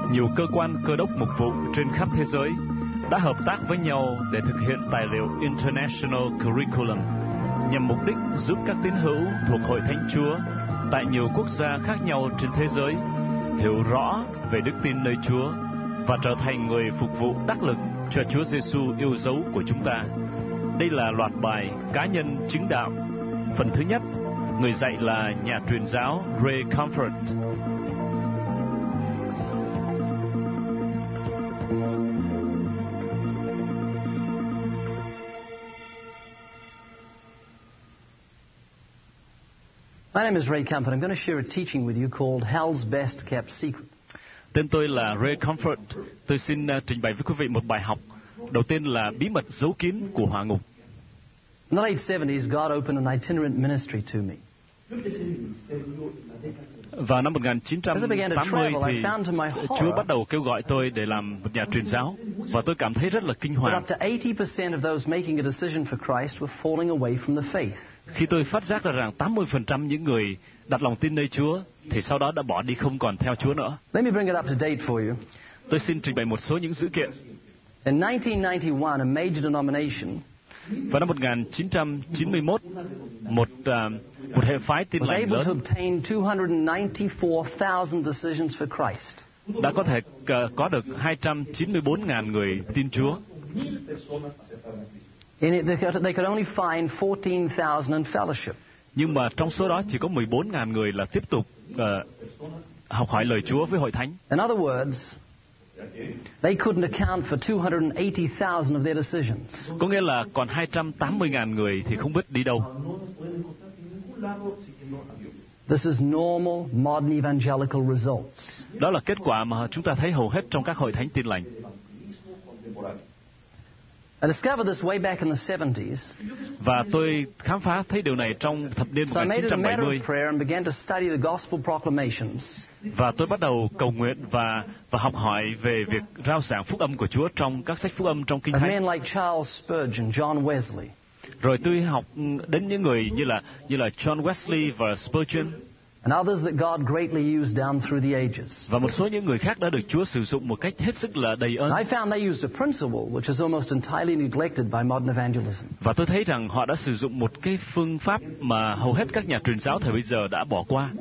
nhiều cơ quan cơ đốc mục vụ trên khắp thế giới đã hợp tác với nhau để thực hiện tài liệu International Curriculum nhằm mục đích giúp các tín hữu thuộc Hội Thánh Chúa tại nhiều quốc gia khác nhau trên thế giới hiểu rõ về đức tin nơi Chúa và trở thành người phục vụ đắc lực cho Chúa Giêsu yêu dấu của chúng ta. Đây là loạt bài cá nhân chứng đạo. Phần thứ nhất, người dạy là nhà truyền giáo Ray Comfort. My name is Ray Comfort. I'm going to share a teaching with you called Hell's Best Kept Secret. Tên tôi là Ray Comfort. Tôi xin trình bày với quý vị một bài học. Đầu tiên là bí mật giấu kín của hỏa ngục. In the late 70s, God opened an itinerant ministry to me. Vào năm 1980 thì Chúa bắt đầu kêu gọi tôi để làm một nhà truyền giáo, và tôi cảm thấy rất là kinh But hoàng up to 80% of those making a decision for Christ were falling away from the faith. khi tôi phát giác ra rằng 80% những người đặt lòng tin nơi Chúa thì sau đó đã bỏ đi, không còn theo Chúa nữa. Let me bring it up to date for you. Tôi xin trình bày một số những dữ kiện. In 1991, a major denomination Vào năm 1991, một hệ phái tin was lành able to lớn obtain 294,000 decisions for Christ. đã có thể có được 294.000 người tin Chúa. In it, they could only find 14,000 in fellowship. Nhưng mà trong số đó chỉ có 14.000 người là tiếp tục học hỏi lời Chúa với hội thánh. In other words, they couldn't account for 280,000 of their decisions. Có nghĩa là còn 280.000 người thì không biết đi đâu. This is normal modern evangelical results. Đó là kết quả mà chúng ta thấy hầu hết trong các hội thánh tin lành. I discovered this way back in the 70s. Và tôi khám phá thấy điều này trong thập niên So I made it a matter 1970. of prayer and began to study the gospel proclamations. Và tôi bắt đầu cầu nguyện và học hỏi về việc rao giảng phúc âm của Chúa trong các sách phúc âm trong Kinh Of Thánh. men like Charles Spurgeon, John Wesley. Rồi tôi học đến những người như là John Wesley và Spurgeon, And others that God greatly used down through the ages. và một số những người khác đã được Chúa sử dụng một cách hết sức là đầy ơn. I found they used a principle which is almost entirely neglected by modern evangelism. Và tôi thấy rằng họ đã sử dụng một cái phương pháp mà hầu hết các nhà truyền giáo thời bây giờ đã bỏ qua.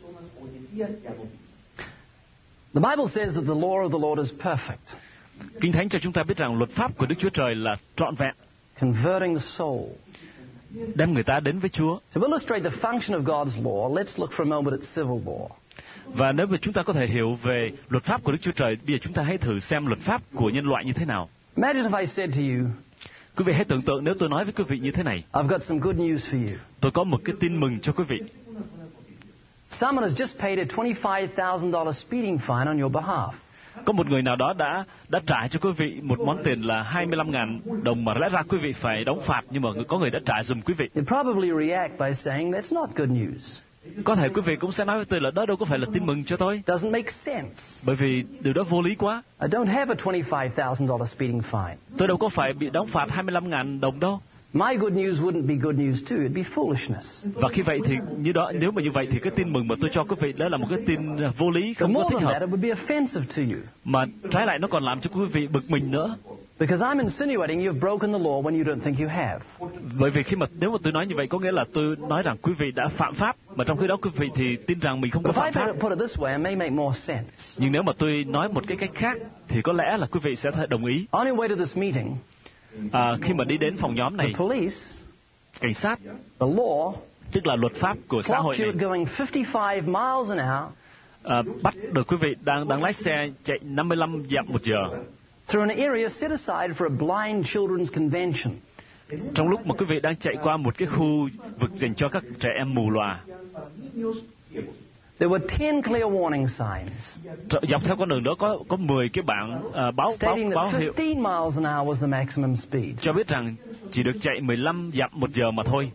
The Bible says that the law of the Lord is perfect, Kinh Thánh cho chúng ta biết rằng luật pháp của Đức Chúa Trời là trọn vẹn, converting the soul. đem người ta đến với Chúa. To illustrate the function of God's law, let's look for a moment at civil law. Và nếu mà chúng ta có thể hiểu về luật pháp của Đức Chúa Trời, bây giờ chúng ta hãy thử xem luật pháp của nhân loại như thế nào. Imagine if I said to you, Quý vị hãy tưởng tượng nếu tôi nói với quý vị như thế này: I've got some good news for you. tôi có một cái tin mừng cho quý vị. Someone has just paid a $25,000 speeding fine on your behalf. Có một người nào đó đã trả cho quý vị một món tiền là 25.000 đồng mà lẽ ra quý vị phải đóng phạt, nhưng mà có người đã trả giùm quý vị. You'd probably react by saying, that's not good news. Có thể quý vị cũng sẽ nói với tôi là đó đâu có phải là tin mừng cho tôi, Doesn't make sense. bởi vì điều đó vô lý quá. I don't have a $25,000 speeding fine. Tôi đâu có phải bị đóng phạt 25.000 đồng đâu. My good news wouldn't be good news too. It'd be foolishness. Và khi vậy thì nếu mà như vậy thì cái tin mừng mà tôi cho quý vị đó là một cái tin vô lý, But không có more thích than hợp, that, it would be offensive to you. mà trái lại nó còn làm cho quý vị bực mình nữa. Because I'm insinuating you've broken the law when you don't think you have. Bởi vì nếu mà tôi nói như vậy có nghĩa là tôi nói rằng quý vị đã phạm pháp, mà trong khi đó quý vị thì tin rằng mình không có But if I phạm pháp. put it this way, it may make more sense. Nhưng nếu mà tôi nói một cái cách khác thì có lẽ là quý vị sẽ đồng ý. On your way to this meeting, Khi mà đi đến phòng nhóm the này, police, cảnh sát, the law, tức là luật pháp của xã hội clocked you này, at going 55 miles an hour bắt được quý vị đang lái xe chạy 55 dặm một giờ through an area set aside for a blind children's convention. trong lúc mà quý vị đang chạy qua một cái khu vực dành cho các trẻ em mù lòa. There were 10 clear warning signs Dọc theo con đường đó có 10 cái bảng stating báo that hiệu 15 miles an hour was the maximum speed. cho biết rằng chỉ được chạy 15 dặm một giờ mà thôi.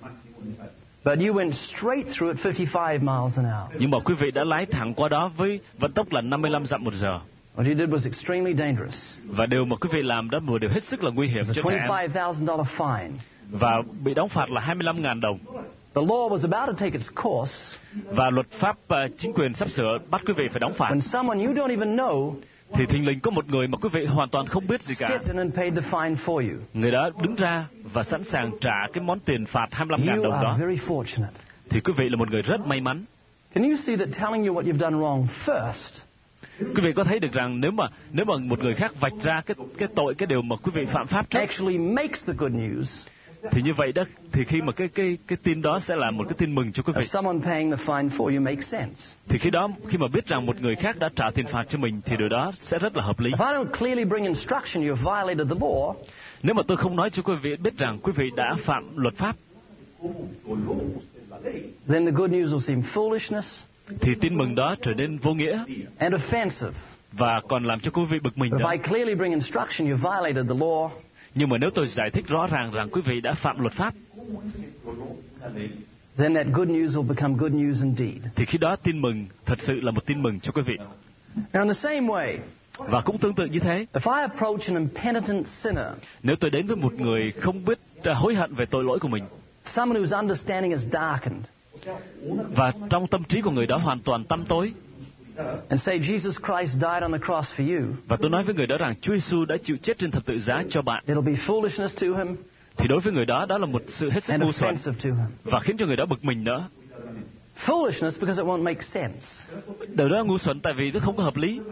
But you went straight through at 55 miles an hour. Nhưng mà quý vị đã lái thẳng qua đó với vận tốc là 55 dặm một giờ. What you did was extremely dangerous. Và điều mà quý vị làm đó một điều hết sức là nguy hiểm It was cho a trẻ em. $25,000 fine. Và bị đóng phạt là 25.000 đồng. The law was about to take its course và luật pháp chính quyền sắp sửa bắt quý vị phải đóng phạt, when someone you don't even know thì thình lình có một người mà quý vị hoàn toàn không biết gì cả. stepped in and paid the fine for you. Người đó đứng ra và sẵn sàng trả cái món tiền phạt 25.000 You đồng đó. are very fortunate. Thì quý vị là một người rất may mắn. Can you see that telling you what you've done wrong first Quý vị có thấy được rằng nếu mà một người khác vạch ra cái tội, cái điều mà quý vị phạm pháp trước, actually makes the good news thì như vậy đó, thì khi mà cái tin đó sẽ là một cái tin mừng cho quý of vị. someone paying the fine for you makes sense. Thì khi mà biết rằng một người khác đã trả tiền phạt cho mình, thì điều đó sẽ rất là hợp lý. If I don't clearly bring instruction you've violated the law, Nếu mà tôi không nói cho quý vị biết rằng quý vị đã phạm luật pháp, then the good news will seem foolishness thì tin mừng đó trở nên vô nghĩa and offensive. và còn làm cho quý vị bực mình But if nữa. I clearly bring instruction you've violated the law, Nhưng mà nếu tôi giải thích rõ ràng rằng quý vị đã phạm luật pháp, then that good news will become good news indeed. thì khi đó tin mừng thật sự là một tin mừng cho quý vị. Now in the same way, Và cũng tương tự như thế, if I approach an impenitent sinner, nếu tôi đến với một người không biết hối hận về tội lỗi của mình, someone whose understanding is darkened, và trong tâm trí của người đó hoàn toàn tăm tối, and say Jesus Christ died on the cross for you, và tôi nói với người đó rằng Chúa Giêsu đã chịu chết trên thập tự giá cho bạn, it'll be foolishness to him thì đối với người đó, đó là một sự hết sức and ngu xuẩn offensive to him. và khiến cho người đó bực mình nữa. Foolishness because it won't make sense. Điều đó là ngu xuẩn tại vì nó không có hợp lý.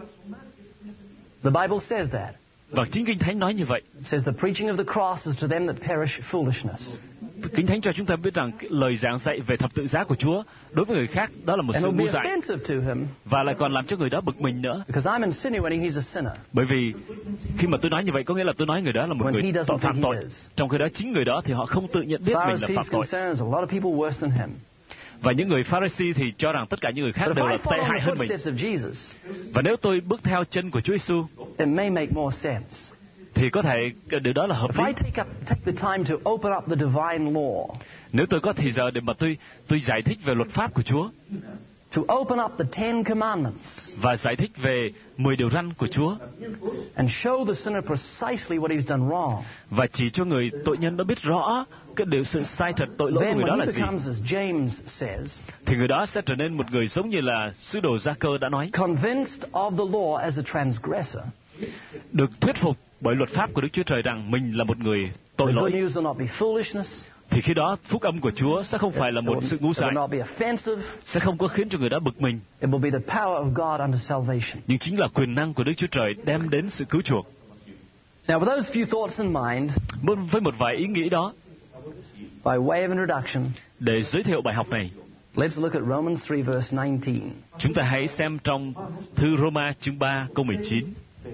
The Bible says that. Và chính Kinh Thánh nói như vậy. It says the preaching of the cross is to them that perish foolishness. Kinh Thánh cho chúng ta biết rằng lời giảng dạy về thập tự giá của Chúa đối với người khác đó là một And sự it'll ngu be dại, offensive to him và lại còn làm cho người đó bực mình nữa. because I'm insinuating he's a sinner. Bởi vì khi mà tôi nói như vậy có nghĩa là tôi nói người đó là một When he người doesn't tội phạm think tội. he is. Trong khi đó chính người đó thì họ không tự nhận biết As far mình as là he's phạm tội. concerned, there's a lot of people worse than him. Và những người Pharisee thì cho rằng tất cả những người khác But đều if là I tệ follow hại the hơn mình. footsteps of Jesus, Và nếu tôi bước theo chân của Chúa Giêsu it may make more sense. thì có thể điều đó là hợp If lý. I take the time to open up the divine law, Nếu tôi có thì giờ để mà tôi giải thích về luật pháp của Chúa to open up the Ten Commandments và giải thích về 10 điều răn của Chúa and show the sinner precisely what he's done wrong, và chỉ cho người tội nhân đó biết rõ cái điều sự sai trật tội lỗi của then người đó when là he gì, becomes, as James says, thì người đó sẽ trở nên một người giống như là sứ đồ Gia-cơ đã nói, convinced of the law as a transgressor, được thuyết phục bởi luật pháp của Đức Chúa Trời rằng mình là một người the tội good lỗi. news will not be foolishness, Thì khi đó phúc âm của Chúa sẽ không phải là một sự ngu it dại, will not be offensive, sẽ không có khiến cho người đó bực mình, it will be the power of God unto salvation. nhưng chính là quyền năng của Đức Chúa Trời đem đến sự cứu chuộc. Now with those few thoughts in mind, Với một vài ý nghĩ đó, by way of introduction, để giới thiệu bài học này, let's look at Romans 3 verse 19. chúng ta hãy xem trong thư Roma chương 3 câu 19.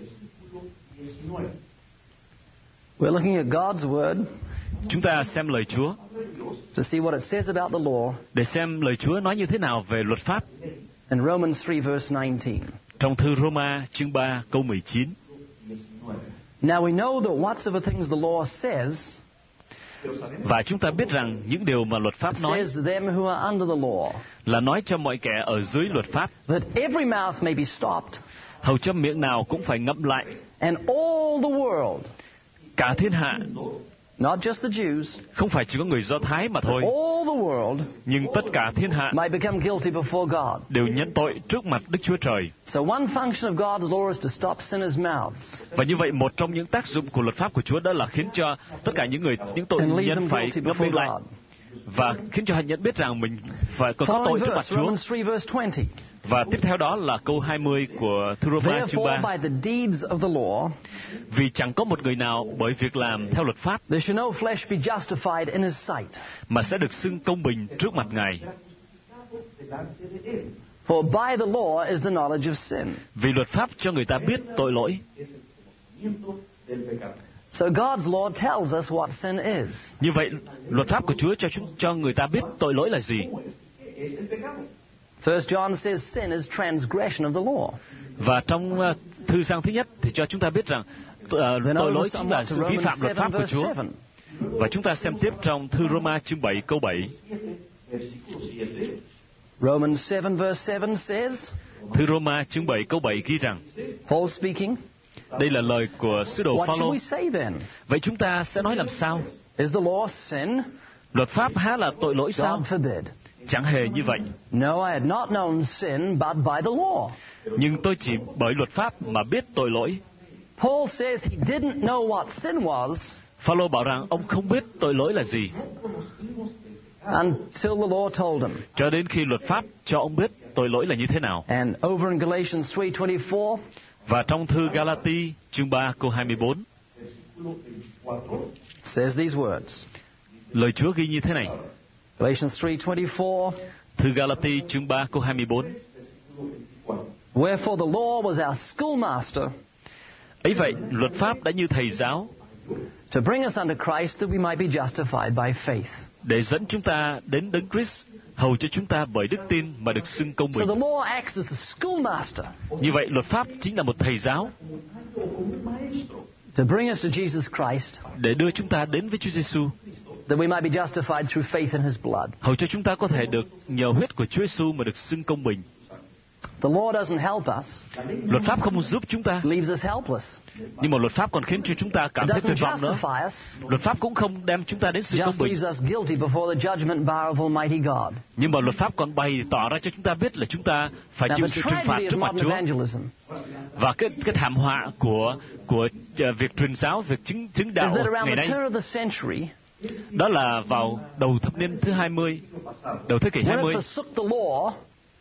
We're looking at God's Word Chúng ta xem lời Chúa to see what it says about the law để xem lời Chúa nói như thế nào về luật pháp. in Romans 3 verse 19. Trong thư Roma chương 3 câu 19. Now we know that whatsoever things the law says, Và chúng ta biết rằng những điều mà luật pháp nói says to them who are under the law, là nói cho mọi kẻ ở dưới luật pháp, that every mouth may be stopped, hầu cho miệng nào cũng phải ngậm lại, and all the world, cả thiên hạ, not just the Jews, không phải chỉ có người Do Thái mà thôi, all the world nhưng tất cả thiên hạ might become guilty before God. đều nhận tội trước mặt Đức Chúa Trời. So one function of God's law is to stop sinners' mouths Và như vậy một trong những tác dụng của luật pháp của Chúa đó là khiến cho tất cả những tội and leave nhân them phải guilty ngậm miệng before lại God. và khiến cho họ nhận biết rằng mình phải có Following tội trước mặt verse, Chúa. Romans 3 verse 20. Và tiếp theo đó là câu 20 của thư Roma chương Therefore, 3. by the deeds of the law, Vì chẳng có một người nào bởi việc làm theo luật pháp there shall no flesh be justified in his sight. mà sẽ được xưng công bình trước mặt Ngài. For by the law is the knowledge of sin. Vì luật pháp cho người ta biết tội lỗi. So God's law tells us what sin is. Như vậy, luật pháp của Chúa cho người ta biết tội lỗi là gì. 1 John says sin is transgression of the law. Và trong thư Giăng thứ nhất thì cho chúng ta biết rằng tội lỗi chính là sự vi phạm luật pháp của Chúa. Và chúng ta xem tiếp trong thư Roma chương 7 câu 7. Romans 7 verse 7 says, Thư Roma chương 7 câu 7 ghi rằng, Paul speaking, đây là lời của sứ đồ what should Phaolô. we say then? Vậy chúng ta sẽ nói làm sao? Is the law sin? Luật pháp há là tội lỗi sao? God forbid. Chẳng hề như vậy. No, I had not known sin but by the law. Nhưng tôi chỉ bởi luật pháp mà biết tội lỗi. Paul says he didn't know what sin was Phaolô bảo rằng ông không biết tội lỗi là gì until the law told him. cho đến khi luật pháp cho ông biết tội lỗi là như thế nào. And over in Galatians 3:24, Và trong thư Galati chương 3 câu 24 says these words. lời Chúa ghi như thế này. Galatians 3:24. Thư Galati chương 3 câu 24. Wherefore the law was our schoolmaster Ấy vậy, luật pháp đã như thầy giáo to bring us unto Christ that we might be justified by faith. để dẫn chúng ta đến Đấng Christ, hầu cho chúng ta bởi đức tin mà được xưng công So bình. the law acts as a schoolmaster Như vậy, luật pháp chính là một thầy giáo to bring us to Jesus Christ để đưa chúng ta đến với Chúa Giêsu, that we might be justified through faith in His blood. hầu cho chúng ta có thể được nhờ huyết của Chúa Giêsu mà được xưng công bình. The law doesn't help us, Luật pháp không giúp chúng ta, leaves us helpless. nhưng mà luật pháp còn khiến cho chúng ta It cảm thấy doesn't tuyệt vọng nữa. justify us, Luật pháp cũng không đem chúng ta đến sự công just bình, leaves us guilty before the judgment bar of Almighty God. nhưng mà luật pháp còn bày tỏ ra cho chúng ta biết là chúng ta phải Now, chịu the sự trừng phạt tragedy trước of mặt modern Chúa. evangelism Và cái thảm họa của việc truyền giáo, việc chứng is đạo that around ngày the nay, turn of the century, đó là vào đầu thập niên thứ 20, đầu thế kỷ when 20, it forsook the law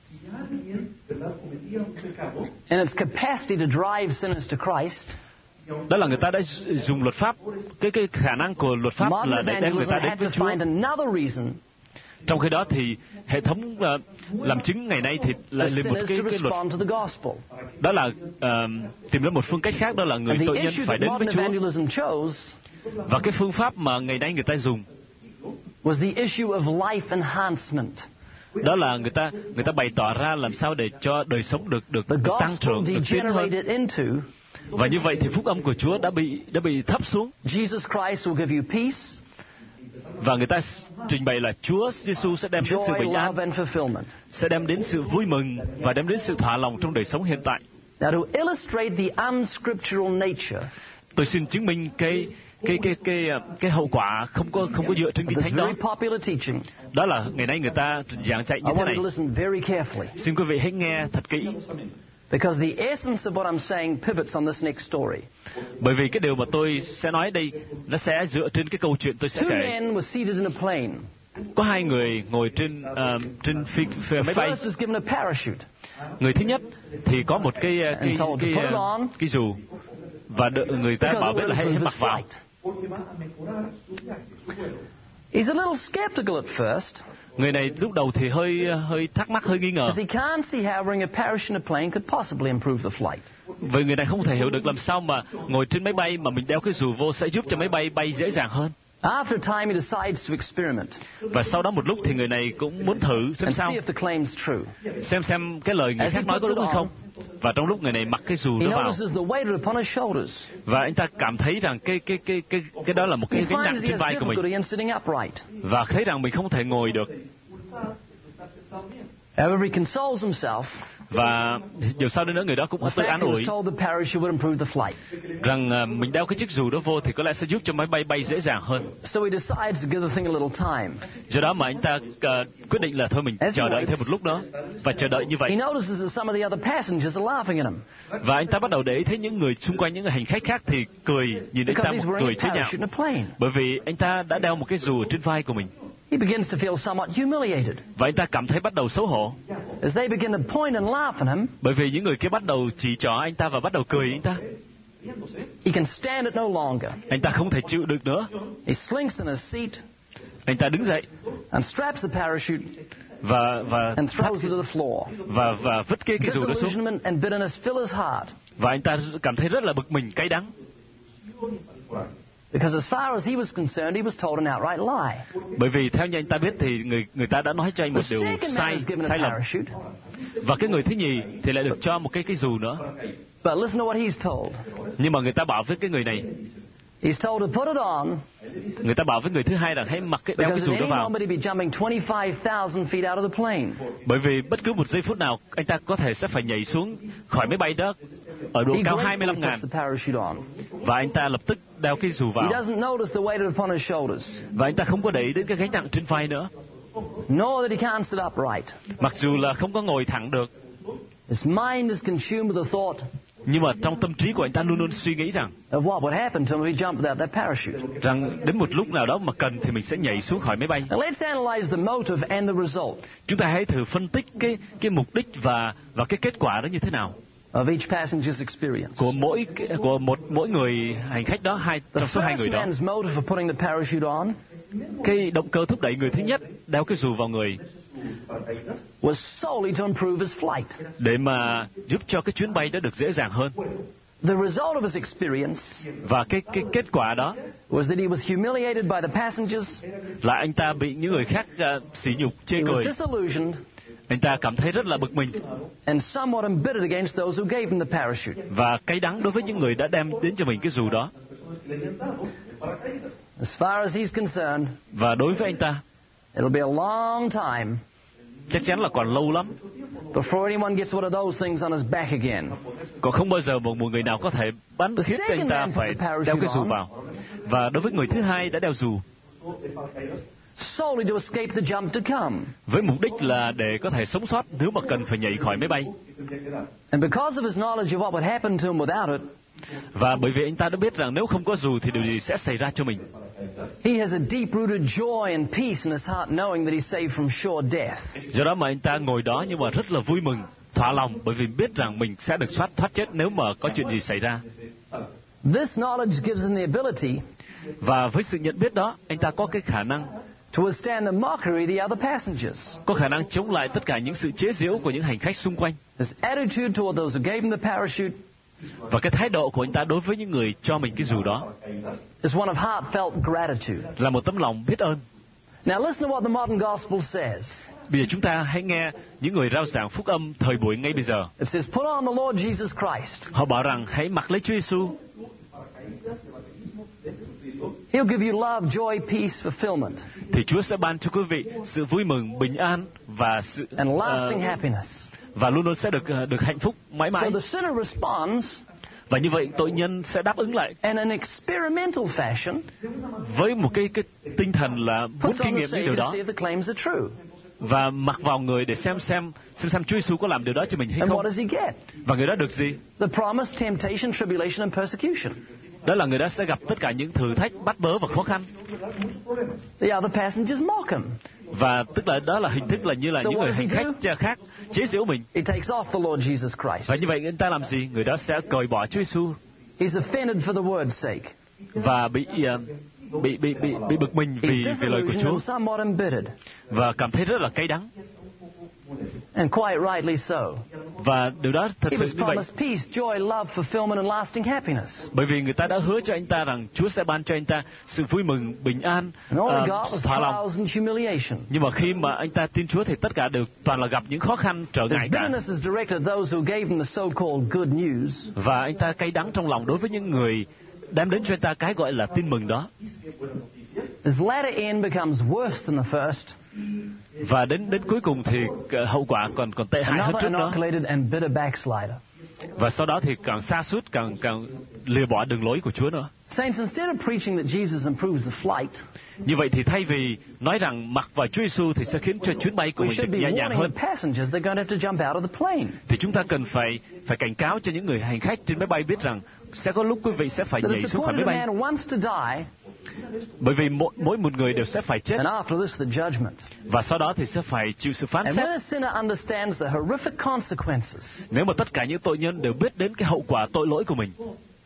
and its capacity to drive sinners to Christ, đó là người ta đã dùng luật pháp, cái khả năng của luật pháp modern là để đem người evangelism ta đến had với to Chúa. find another reason Trong khi đó thì hệ thống làm chứng ngày nay thì for lại lên một sinners cái to luật, respond to the gospel. đó là tìm ra một phương cách khác, đó là người And tội the nhân issue phải that đến với modern Chúa. evangelism chose Và cái phương pháp mà ngày nay người ta dùng, was the issue of life enhancement. đó là người ta bày tỏ ra làm sao để cho đời sống được The tăng gospel trưởng, được tiến hơn. degenerated into Và như vậy thì phúc âm của Chúa đã bị thấp xuống, Jesus Christ will give you peace, và người ta trình bày là Chúa Giêsu sẽ đem đến sự joy, bình an, love, and fulfillment. sẽ đem đến sự vui mừng và đem đến sự thỏa lòng trong đời sống hiện tại. Now, to illustrate the unscriptural nature Tôi xin chứng minh cái hậu quả không có dựa trên of kinh this thánh đó. very popular teaching, Đó là ngày nay người ta giảng dạy I như thế want này. you to listen very carefully, Xin quý vị hãy nghe thật kỹ, because the essence of what I'm saying pivots on this next story. bởi vì cái điều mà tôi sẽ nói đây nó sẽ dựa trên cái câu chuyện tôi sẽ Two kể. men were seated in a plane. Có hai người ngồi trên The máy bay. first is given a parachute. Người thứ nhất thì có một cái dù, và người ta Because bảo it biết will là hãy improve mặc his vào. flight. He's a little skeptical at first, Người này lúc đầu thì hơi thắc mắc, hơi nghi ngờ, because he can't see how wearing a parachute in a plane could possibly improve the flight. vì người này không thể hiểu được làm sao mà ngồi trên máy bay mà mình đeo cái dù vô sẽ giúp cho máy bay bay dễ dàng hơn. After a time, he decides to experiment Và sau đó một lúc thì người này cũng muốn thử xem and sao, see if the claim's true. xem cái lời người As he khác nói có puts đúng it hay on, không. Và trong lúc người này mặc cái dù He đó vào, notices the weight upon his shoulders. và anh ta cảm thấy rằng cái đó là một He cái gánh nặng finds he trên has vai của mình, difficulty in sitting upright. và thấy rằng mình không thể ngồi được. However, he consoles himself, Và dù sao đi nữa người đó cũng the tự an fact he ủi was told the parachute would improve the flight. rằng mình đeo cái chiếc dù đó vô thì có lẽ sẽ giúp cho máy bay bay dễ dàng hơn. So he decides to give the thing a little time. Do đó mà anh ta quyết định là thôi mình As he chờ đợi waits, thêm một lúc nữa, và chờ đợi như He vậy. notices that some of the other passengers are laughing at him Và anh ta bắt đầu để ý thấy những người xung quanh, những người hành khách khác thì cười, nhìn anh ta because he's một wearing cười a chế nhạo, parachute in a plane. bởi vì anh ta đã đeo một cái dù ở trên vai của mình. He begins to feel somewhat humiliated Và anh ta cảm thấy bắt đầu xấu hổ, as they begin to point and laugh at him. bởi vì những người kia bắt đầu chỉ trỏ anh ta và bắt đầu cười anh ta. He can stand it no longer. Anh ta không thể chịu được nữa. He slinks in his seat Anh ta đứng dậy and straps the parachute và and throws it to the floor. và vứt cái dù đó xuống. Disillusionment and bitterness fill his heart, Và anh ta cảm thấy rất là bực mình, cay đắng, because as far as he was concerned, he was told an outright lie. bởi vì theo như anh ta biết thì người ta đã nói cho anh The một điều second man sai is given a sai lầm, parachute, và cái người thứ nhì thì lại được cho một cái dù nữa. but listen to what he's told. Nhưng mà người ta bảo với cái người này, He's told to put it on Người ta bảo với người thứ hai rằng hãy mặc đeo cái Because dù at đó any vào. moment he'd be jumping 25,000 feet out of the plane. Bởi vì bất cứ một giây phút nào anh ta có thể sẽ phải nhảy xuống khỏi máy bay đó ở độ He cao gratefully 25.000 puts the parachute on. và anh ta lập tức đeo cái dù He vào doesn't notice the weight upon his shoulders, và anh ta không có để ý đến cái gánh nặng trên vai nữa. nor that he can't sit upright. Mặc dù là không có ngồi thẳng được, His mind is consumed with the thought nhưng mà trong tâm trí của anh ta luôn luôn suy nghĩ rằng of what would happen to him if he jumped without that parachute. đến một lúc nào đó mà cần thì mình sẽ nhảy xuống khỏi máy bay. Now let's analyze the motive and the result Chúng ta hãy thử phân tích cái mục đích và cái kết quả đó như thế nào of each passenger's experience. của mỗi người hành khách đó, The trong số hai người first đó. man's motive for putting the parachute on Cái động cơ thúc đẩy người thứ nhất đeo cái dù vào người was solely to improve his flight. để mà giúp cho cái chuyến bay đó được dễ dàng hơn. The result of his experience Và cái kết quả đó was that he was humiliated by the passengers, là anh ta bị những người khác sỉ nhục, chê he was cười. disillusioned, Anh ta cảm thấy rất là bực mình and somewhat embittered against those who gave him the parachute. và cay đắng đối với những người đã đem đến cho mình cái dù đó. As far as he's concerned, Và đối với anh ta, it'll be a long time chắc chắn là còn lâu lắm, before anyone gets one of those things on his back again. còn không bao giờ một người nào có thể bắn thiết cho anh ta phải đeo cái dù vào. Và đối với người thứ hai đã đeo dù Solely to escape the jump to come. với mục đích là để có thể sống sót nếu mà cần phải nhảy khỏi máy bay. And because of his knowledge of what would happen to him without it, Và bởi vì anh ta đã biết rằng nếu không có dù thì điều gì sẽ xảy ra cho mình. he has a deep-rooted joy and peace in his heart knowing that he's saved from sure death. Do đó mà anh ta ngồi đó nhưng mà rất là vui mừng, thỏa lòng bởi vì biết rằng mình sẽ được thoát chết nếu mà có chuyện gì xảy ra. This knowledge gives him the ability Và với sự nhận biết đó, anh ta có cái khả năng, to withstand the mockery of the other passengers. có khả năng chống lại tất cả những sự chế giễu của những hành khách xung quanh. His attitude toward those who gave him the parachute Và cái thái độ của anh ta đối với những người cho mình cái dù đó is one of heartfelt gratitude. là một tấm lòng biết ơn. Now listen to what the modern gospel says. Bây giờ chúng ta hãy nghe những người rao giảng phúc âm thời buổi ngay bây giờ. It says, put on the Lord Jesus Christ. Họ bảo rằng hãy mặc lấy Chúa Giêsu, He'll give you love, joy, peace, fulfillment, thì Chúa sẽ ban cho quý vị sự vui mừng, bình an và sự and lasting happiness. và luôn luôn sẽ được hạnh phúc mãi So mãi. the sinner responds Và như vậy tội nhân sẽ đáp ứng lại in an experimental fashion, với một cái tinh thần là muốn puts kinh on the nghiệm những Savior điều to đó see if the claims are true. và mặc vào người để xem Chúa Giêsu có làm điều đó cho mình hay And không. what does he get? Và người đó được gì? The promised temptation, tribulation, and persecution. Đó là người đó sẽ gặp tất cả những thử thách, bắt bớ và khó khăn. The other passengers mock him. Và tức là đó là hình thức là như là So những what người does he hành khách khác chế giễu mình. He takes off the Lord Jesus Christ. Và như vậy người ta làm gì? Người đó sẽ cởi bỏ Chúa Giêsu He's offended for the word's sake. và bị bực mình He's vì lời của disillusioned Chúa and somewhat embittered. và cảm thấy rất là cay đắng. And quite rightly so. Và điều đó thật He sự was như vậy. promised peace, joy, love, fulfillment, and lasting happiness. Bởi vì người ta đã hứa cho anh ta rằng Chúa sẽ ban cho anh ta sự vui mừng, bình an, And all he got was thỏa lòng. trials and humiliation. Nhưng mà khi mà anh ta tin Chúa thì tất cả đều toàn là gặp những khó khăn, trở His ngại cả. bitterness is directed at those who gave him the so-called good news. Và anh ta cay đắng trong lòng đối với những người đem đến cho anh ta cái gọi là tin mừng đó. His latter end becomes worse than the first. Và đến cuối cùng thì hậu quả còn tệ hại hơn Another trước nữa. inoculated and bitter backslider. Và sau đó thì càng sa sút, càng lìa bỏ đường lối của Chúa nữa. Saints, instead of preaching that Jesus improves the flight, Như vậy thì thay vì nói rằng mặc vào Chúa Giêsu thì sẽ khiến cho chuyến bay của we mình should được be nhẹ nhàng warning hơn, the passengers they're going to have to jump out of the plane. thì chúng ta cần phải cảnh cáo cho những người hành khách trên máy bay biết rằng sẽ có lúc quý vị sẽ phải That nhảy is xuống khỏi according máy to bay. man wants to die, Bởi vì mỗi một người đều sẽ phải chết, and after this the judgment. và sau đó thì sẽ phải chịu sự phán And xét. when a sinner understands the horrific consequences Nếu mà tất cả những tội nhân đều biết đến cái hậu quả tội lỗi của mình,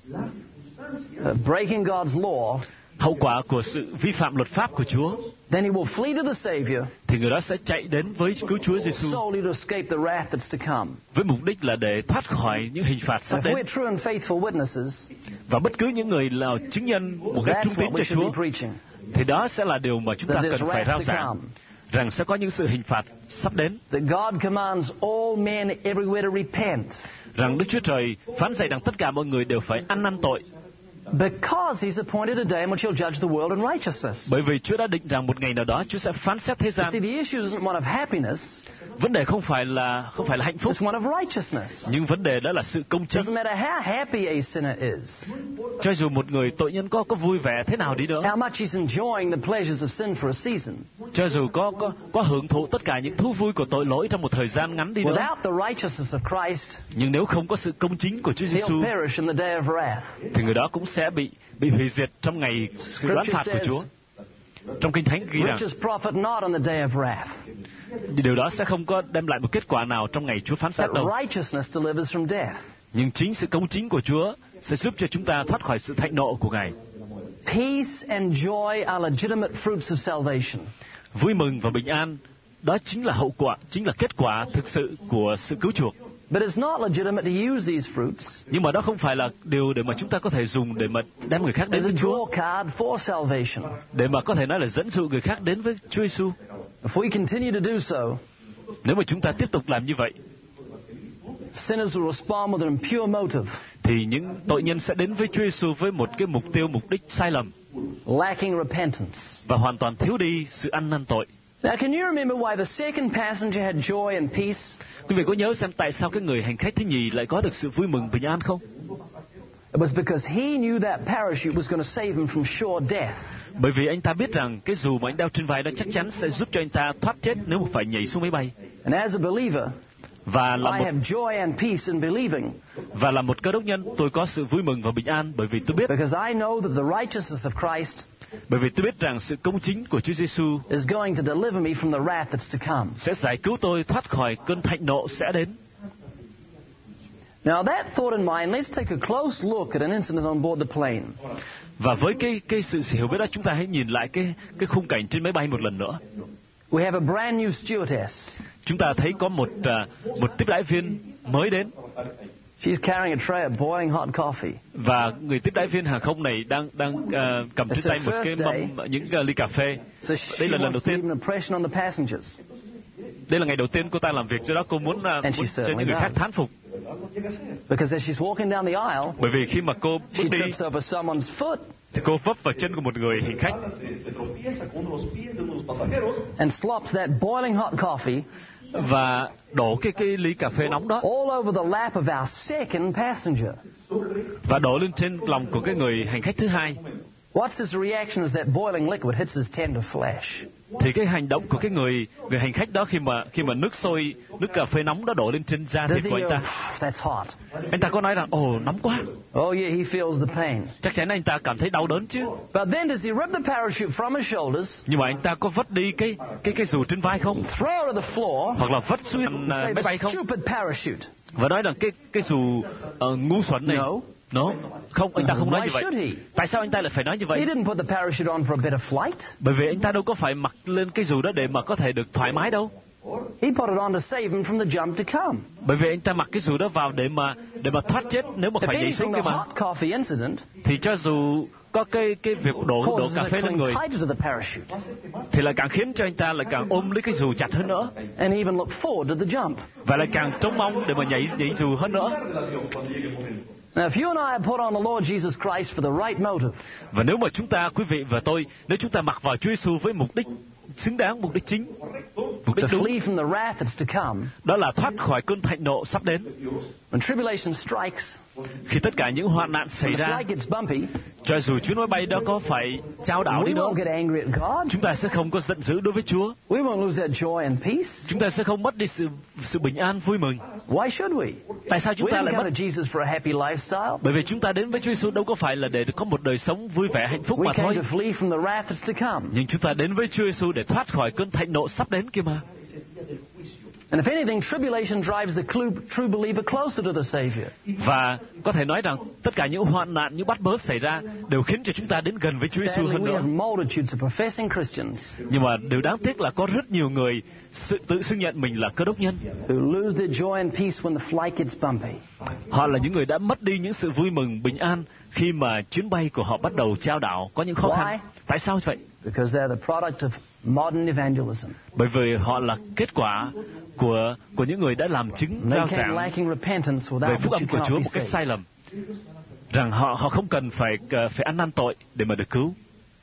of breaking God's law, hậu quả của sự vi phạm luật pháp của Chúa, then he will flee to the Savior thì người đó sẽ chạy đến với cứu Chúa Giêsu solely to escape the wrath that's to come. với mục đích là để thoát khỏi những hình phạt sắp And if đến. we're true and faithful witnesses, Và bất cứ những người nào chứng nhân một cách that's trung tín what we cho should Chúa, be preaching. thì đó sẽ là điều mà chúng ta That cần there's phải wrath rao to giảng, come. rằng sẽ có những sự hình phạt sắp đến, That God commands all men everywhere to repent. rằng Đức Chúa Trời phán dạy rằng tất cả mọi người đều phải ăn năn tội. Because He's appointed a day in which He'll judge the world in righteousness. Bởi vì Chúa đã định rằng một ngày nào đó Chúa sẽ phán xét thế You gian. see, the issue isn't one of happiness. Vấn đề không phải là hạnh phúc, It's one of righteousness. nhưng vấn đề đó là sự công chính. Doesn't matter how happy a sinner is, Cho dù một người tội nhân có vui vẻ thế nào đi nữa, how much he's enjoying the pleasures of sin for a season, cho dù có hưởng thụ tất cả những thú vui của tội lỗi trong một thời gian ngắn đi nữa, without the righteousness of Christ, nhưng nếu không có sự công chính của Chúa he'll Giêsu, perish in the day of wrath. thì người đó cũng sẽ bị hủy diệt trong ngày sự đoán phạt của Chúa. Trong Kinh Thánh ghi rằng Righteous profit not on the day of wrath. điều đó sẽ không có đem lại một kết quả nào trong ngày Chúa phán xét But đâu. righteousness delivers from death. Nhưng chính sự công chính của Chúa sẽ giúp cho chúng ta thoát khỏi sự thạnh nộ của Ngài. Peace and joy are legitimate fruits of salvation. Vui mừng và bình an, đó chính là hậu quả, chính là kết quả thực sự của sự cứu chuộc. But it's not legitimate to use these fruits Nhưng mà đó không phải là điều để mà chúng ta có thể dùng để mà đem người khác đến as a với Chúa, draw card for salvation. để mà có thể nói là dẫn dụ người khác đến với Chúa Giêsu. If we continue to do so, Nếu mà chúng ta tiếp tục làm như vậy, sinners will respond with an impure motive, thì những tội nhân sẽ đến với Chúa Giêsu với một cái mục đích sai lầm lacking repentance. và hoàn toàn thiếu đi sự ăn năn tội. Now, can you remember why the second passenger had joy and peace? Quý vị có nhớ xem tại sao cái người hành khách thứ nhì lại có được sự vui mừng bình an không? It was because he knew that parachute was going to save him from sure death. Bởi vì anh ta biết rằng cái dù mà anh đeo trên vai đó chắc chắn sẽ giúp cho anh ta thoát chết nếu mà phải nhảy xuống máy bay. And as a believer, Và I have joy and peace in believing, là một cơ đốc nhân, tôi có sự vui mừng và bình an bởi vì tôi biết because I know that the righteousness of Christ rằng sự công chính của Chúa Giêsu is going to deliver me from the wrath that's to come. sẽ giải cứu tôi thoát khỏi cơn thạnh nộ sẽ đến. Now, that thought in mind, let's take a close look at an incident on board the plane. Và với cái sự hiểu biết đó, chúng ta hãy nhìn lại cái khung cảnh trên máy bay một lần nữa. We have a brand new stewardess. Chúng ta thấy có một tiếp đãi viên mới đến, She's carrying a tray of boiling hot coffee. và người tiếp đãi viên hàng không này đang cầm trên tay một cái mâm những ly cà phê. So Đây là she lần đầu wants to leave tiên. an impression on the passengers. Đây là ngày đầu tiên cô ta làm việc, do đó cô muốn cho những người khác thán phục. Because as she's walking down the aisle, Bởi vì khi mà cô she bước đi trips over someone's foot thì cô vấp vào chân của một người hành khách and slops that boiling hot coffee và đổ cái ly cà phê nóng đó all over the lap of our second passenger. và đổ lên trên lòng của cái người hành khách thứ hai. What's his reaction as that boiling liquid hits his tender flesh? Thì cái hành động của cái người hành khách đó khi mà nước cà phê nóng đó đổ lên trên da Does thịt he của go, anh ta, that's hot? anh ta có nói rằng ồ nóng quá, Oh yeah, he feels the pain. chắc chắn anh ta cảm thấy đau đớn chứ. But then does he rip the parachute from his shoulders, Nhưng mà anh ta có vứt đi cái dù trên vai không, throw it to the floor, hoặc là vứt xuống say máy bay the không, stupid parachute? và nói rằng cái dù ngu xuẩn này? No, không, anh ta không nói Why như vậy. should he? Tại sao anh ta lại phải nói như He vậy? didn't put the parachute on for a better flight. Bởi vì anh ta đâu có phải mặc lên cái dù đó để mà có thể được thoải mái đâu. He put it on to save him from the jump to come. Bởi vì anh ta mặc cái dù đó vào để mà thoát chết nếu mà If phải nhảy anything, xuống the kia mà. hot coffee incident Thì cho dù có cái việc đổ causes cà it phê to lên cling người tighter to the parachute thì lại càng khiến cho anh ta lại càng ôm lấy cái dù chặt hơn nữa, and even look forward to the jump. và lại càng trông mong để mà nhảy dù hơn nữa. Now, if you and I have put on the Lord Jesus Christ for the right motive, Và nếu mà chúng ta, quý vị và tôi, nếu chúng ta mặc vào Chúa Giêsu với mục đích xứng đáng, mục đích chính, mục to đích đúng, flee from the wrath that's to come, đó là thoát khỏi cơn thạnh nộ sắp đến. when tribulation strikes, Khi tất cả những hoạn nạn xảy when the ra, flight gets bumpy, cho dù chuyến máy bay đó có phải chao đảo đi we nữa, won't get angry at God. chúng ta sẽ không có giận dữ đối với Chúa. We won't lose that joy and peace. Chúng ta sẽ không mất đi sự bình an, vui mừng. Why should we? Tại sao chúng We ta didn't lại come mất? to Jesus for a happy lifestyle. Bởi vì chúng ta đến với Chúa Giêsu đâu có phải là để có một đời sống vui vẻ hạnh phúc We mà came thôi. to flee from the wrath that's to come. Nhưng chúng ta đến với Chúa Giêsu để thoát khỏi cơn thạnh nộ sắp đến kia mà. And if anything, tribulation drives the true believer closer to the Savior. Và có thể nói rằng tất cả những hoạn nạn, những bắt bớ xảy ra đều khiến cho chúng ta đến gần với Chúa Giêsu Sadly, hơn we nữa. have multitudes of professing Christians Nhưng mà điều đáng tiếc là có rất nhiều người tự xưng nhận mình là cơ đốc nhân. who lose their joy and peace when the flight gets bumpy. Họ là những người đã mất đi những sự vui mừng, bình an khi mà chuyến bay của họ bắt đầu chao đảo, có những khó Why? khăn. Tại sao vậy? Because they're the product of modern evangelism. Bởi vì họ là kết quả của những người đã làm chứng They rao came giảng lacking repentance về without phúc which âm you của cannot Chúa be một cách saved. sai lầm. rằng họ không cần phải ăn năn tội để mà được cứu.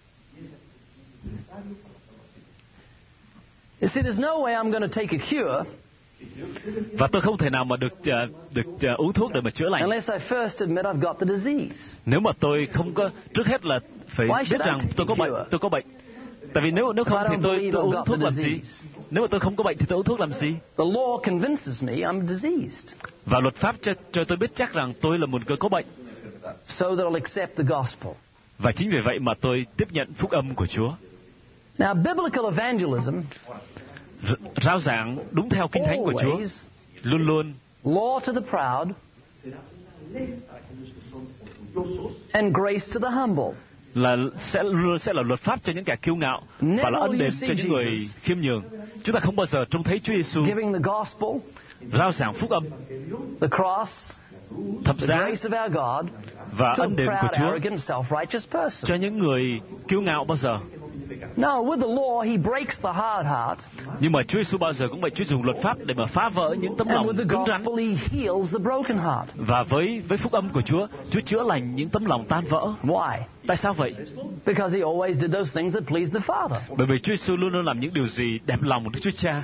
You see, there's no way I'm going to take a cure Và tôi không thể nào mà được uống thuốc để mà chữa lành unless I first admit I've got the disease. nếu mà tôi không có, trước hết là phải biết rằng tôi có bệnh. Tại vì nếu không thì tôi uống thuốc làm gì? Nếu mà tôi không có bệnh thì tôi uống thuốc làm gì? The law convinces me I'm diseased, Và luật pháp cho tôi biết chắc rằng tôi là một người có bệnh. so that I'll accept the gospel. Và chính vì vậy mà tôi tiếp nhận phúc âm của Chúa. Now, biblical evangelism Rao giảng đúng theo kinh thánh của Chúa always luôn luôn law to the proud and grace to the humble. là sẽ là luật pháp cho những kẻ kiêu ngạo và là ân đền cho những người khiêm nhường. Chúng ta không bao giờ trông thấy Chúa Giêsu Giving the gospel, rao giảng phúc âm, the cross, thập the giá grace of our God và to a ân đền của proud, Chúa arrogant, self-righteous person. cho những người kiêu ngạo bao giờ. No, with the law, He breaks the hard heart, Nhưng mà Chúa Giêsu bao giờ cũng vậy, Chúa dùng luật pháp để mà phá vỡ những tấm and lòng with the cứng rắn. gospel, He heals the broken heart. Và với phúc âm của Chúa, Chúa chữa lành những tấm lòng tan vỡ. Why? Tại sao vậy? Because He always did those things that pleased the Father. Bởi vì Chúa Giêsu luôn luôn làm những điều gì đẹp lòng Đức Chúa Cha.